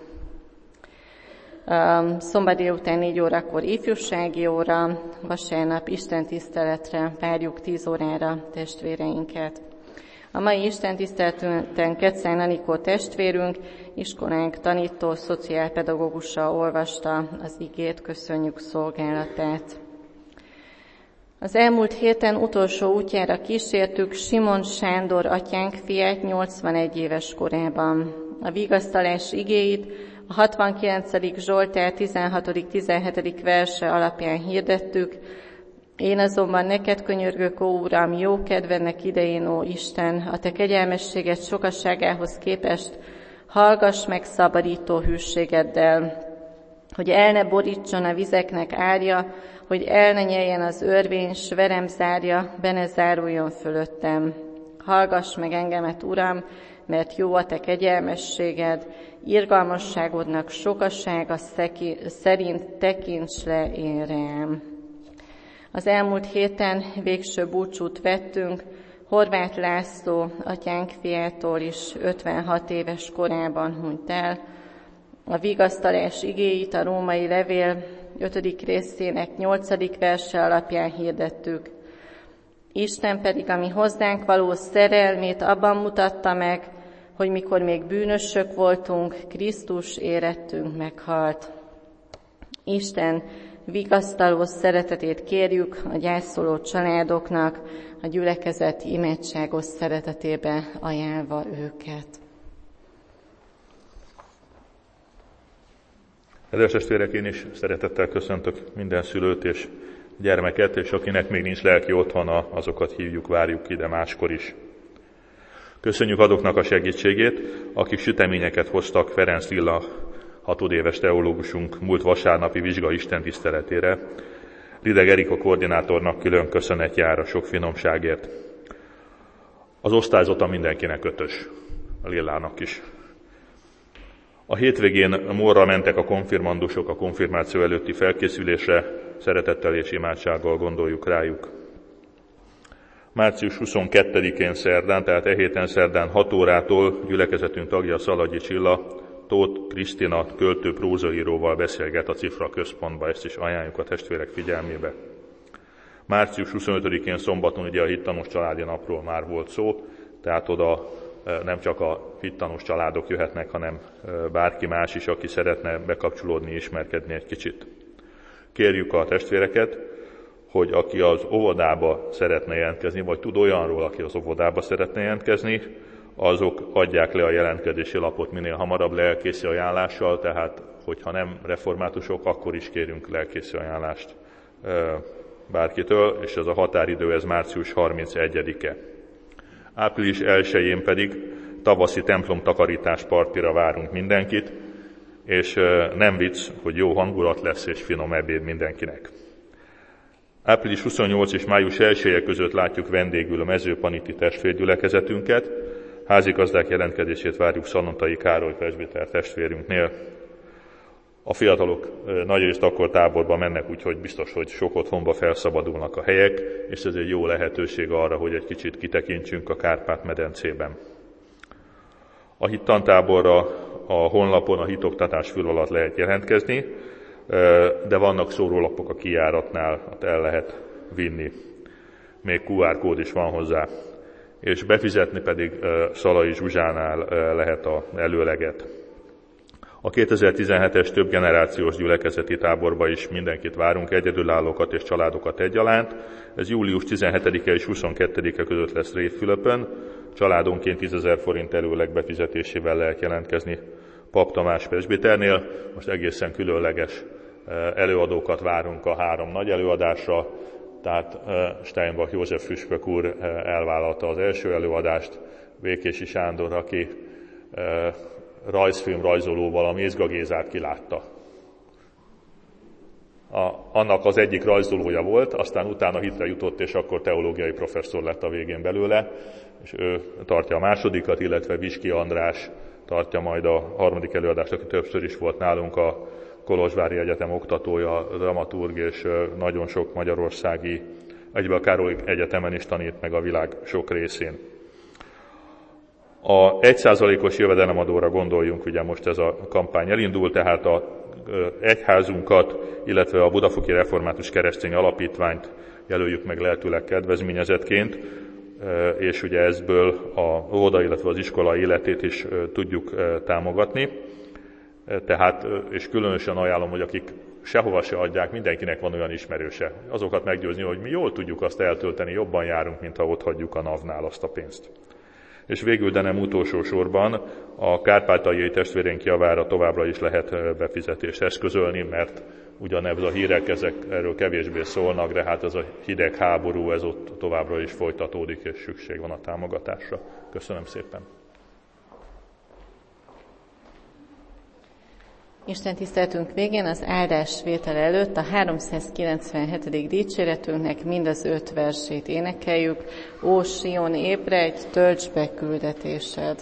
S1: Szombat délután négy órakor ifjúsági óra, vasárnap istentiszteletre várjuk tíz órára testvéreinket. A mai istentiszteleten Kecány Anikó testvérünk, iskolánk tanító, szociálpedagógusa olvasta az igét, köszönjük szolgálatát. Az elmúlt héten utolsó útjára kísértük Simon Sándor atyánk fiát nyolcvanegy éves korában. A vigasztalás igéit a hatvankilencedik Zsoltár tizenhatodik-tizenhetedik verse alapján hirdettük. Én azonban neked könyörgök, ó Uram, jó kedvednek idején, ó Isten, a te kegyelmességed sokasságához képest hallgass meg szabadító hűségeddel, hogy el ne borítson a vizeknek árja, hogy el ne nyeljen az örvény, s verem zárja, be ne záruljon fölöttem. Hallgass meg engemet, Uram, mert jó a te kegyelmességed, irgalmasságodnak sokassága szerint tekints le én rám. Az elmúlt héten végső búcsút vettünk Horváth László, atyánk fiától is ötvenhat éves korában hunyt el. A vigasztalás igéit a római levél ötödik részének nyolcadik verse alapján hirdettük. Isten pedig a mi hozzánk való szerelmét abban mutatta meg, hogy mikor még bűnösök voltunk, Krisztus érettünk meghalt. Isten vigasztaló szeretetét kérjük a gyászoló családoknak, a gyülekezet imádságos szeretetébe ajánlva őket.
S5: Kedves testvérek, én is szeretettel köszöntök minden szülőt és gyermeket, és akinek még nincs lelki otthona, azokat hívjuk, várjuk ide máskor is. Köszönjük azoknak a segítségét, akik süteményeket hoztak Ferenc Lilla hatodéves teológusunk múlt vasárnapi vizsga istentiszteletére. Rideg Erika koordinátornak külön köszönet jár a sok finomságért. Az osztályzata mindenkinek ötös, a Lillának is. A hétvégén morra mentek a konfirmandusok a konfirmáció előtti felkészülésre, szeretettel és imádsággal gondoljuk rájuk. március huszonkettedikén szerdán, tehát e héten szerdán hat órától gyülekezetünk tagja Szalagyi Csilla, Tóth Krisztina költő prózaíróval beszélget a Cifra központba, ezt is ajánljuk a testvérek figyelmébe. március huszonötödikén szombaton ugye a hittanos családi napról már volt szó, tehát oda nem csak a hittanos családok jöhetnek, hanem bárki más is, aki szeretne bekapcsolódni, ismerkedni egy kicsit. Kérjük a testvéreket, hogy aki az óvodába szeretne jelentkezni, vagy tud olyanról, aki az óvodába szeretne jelentkezni, azok adják le a jelentkezési lapot minél hamarabb lelkészi ajánlással, tehát hogyha nem reformátusok, akkor is kérünk lelkészi ajánlást bárkitől, és ez a határidő, ez március harmincegyedike. április elsején pedig tavaszi templom takarítás partira várunk mindenkit, és nem vicc, hogy jó hangulat lesz és finom ebéd mindenkinek. április huszonnyolcadika és május elsője között látjuk vendégül a mezőpaniti testvérgyülekezetünket. Házigazdák jelentkezését várjuk Szalontai Károly presbiter testvérünknél. A fiatalok nagyrészt akkor táborba mennek, úgyhogy biztos, hogy sok otthonba felszabadulnak a helyek, és ez egy jó lehetőség arra, hogy egy kicsit kitekintsünk a Kárpát-medencében. A hittantáborra a honlapon a hitoktatás fül alatt lehet jelentkezni, de vannak szórólapok a kijáratnál, ott el lehet vinni. Még kú ár kód is van hozzá. És befizetni pedig Szalai Zsuzsánál lehet az előleget. A kétezer-tizenhetes több generációs gyülekezeti táborba is mindenkit várunk, egyedülállókat és családokat egyaránt. Ez július tizenhetedike és huszonkettedike között lesz Révfülöpön. Családonként tízezer forint előleg befizetésével lehet jelentkezni Pap Tamás presbiternél. Most egészen különleges előadókat várunk a három nagy előadásra, tehát Steinbach József püspök úr elvállalta az első előadást, Békési Sándor, aki rajzfilm rajzolóval a Mézga Gézát kilátta. A, annak az egyik rajzolója volt, aztán utána hitre jutott, és akkor teológiai professzor lett a végén belőle, és ő tartja a másodikat, illetve Viski András tartja majd a harmadik előadást, aki többször is volt nálunk, a Kolozsvári Egyetem oktatója, dramaturg, és nagyon sok magyarországi, egyben a Károly Egyetemen is tanít meg a világ sok részén. A egy százalékos jövedelemadóra gondoljunk, ugye most ez a kampány elindul, tehát a egyházunkat, illetve a Budafoki Református Keresztény Alapítványt jelöljük meg lehetőleg kedvezményezettként, és ugye ezből a óvoda, illetve az iskola életét is tudjuk támogatni. Tehát, és különösen ajánlom, hogy akik sehova se adják, mindenkinek van olyan ismerőse. Azokat meggyőzni, hogy mi jól tudjuk azt eltölteni, jobban járunk, mint ha ott hagyjuk a navnál azt a pénzt. És végül, de nem utolsó sorban, a kárpátaljai testvérénk javára továbbra is lehet befizetést eszközölni, mert ugyan ez a hírek, ezek erről kevésbé szólnak, de hát ez a hideg háború, ez ott továbbra is folytatódik, és szükség van a támogatásra. Köszönöm szépen!
S1: Isten tiszteltünk végén az áldás vétel előtt a háromszázkilencvenhetedik dicséretünknek mind az öt versét énekeljük. Ó, Sion, ébredj, töltsd be küldetésed!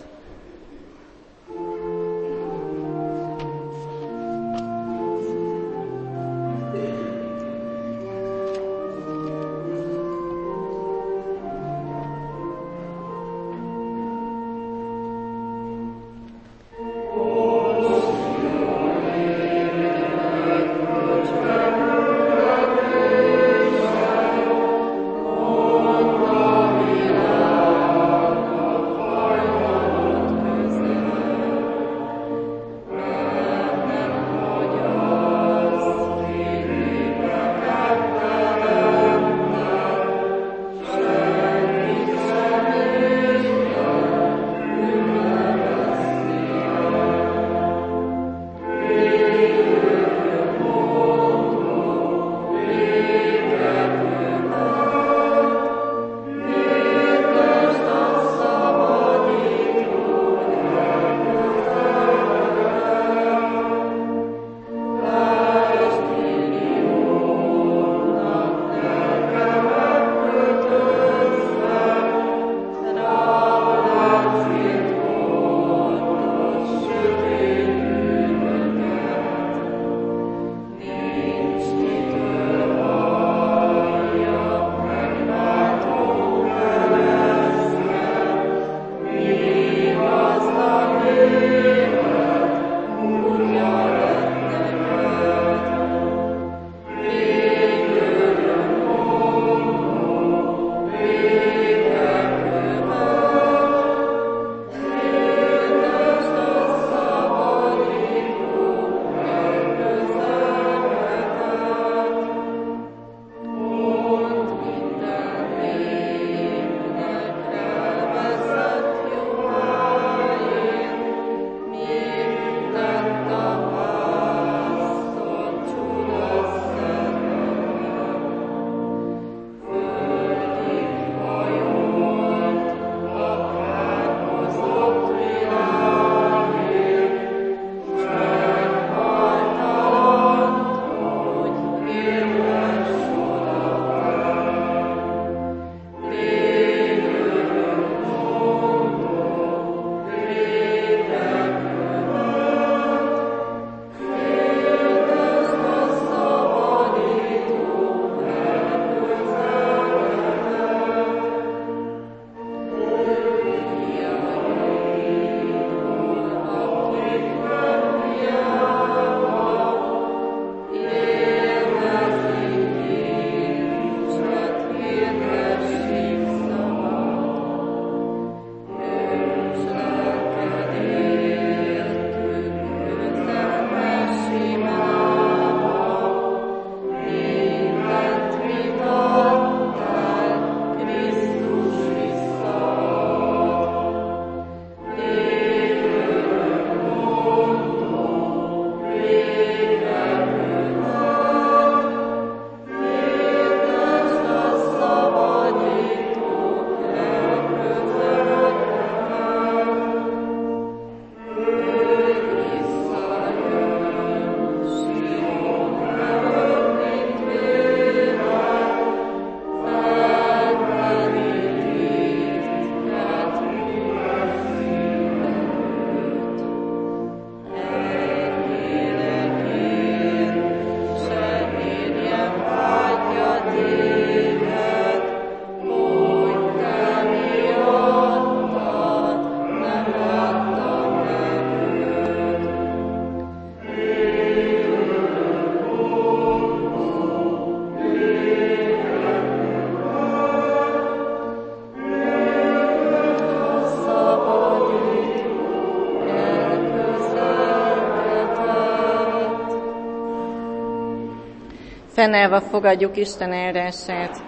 S1: Fennállva fogadjuk Isten áldását.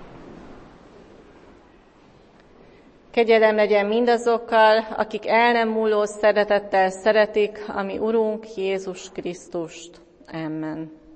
S1: Kegyelem legyen mindazokkal, akik el nem múló szeretettel szeretik a mi Urunk Jézus Krisztust. Amen.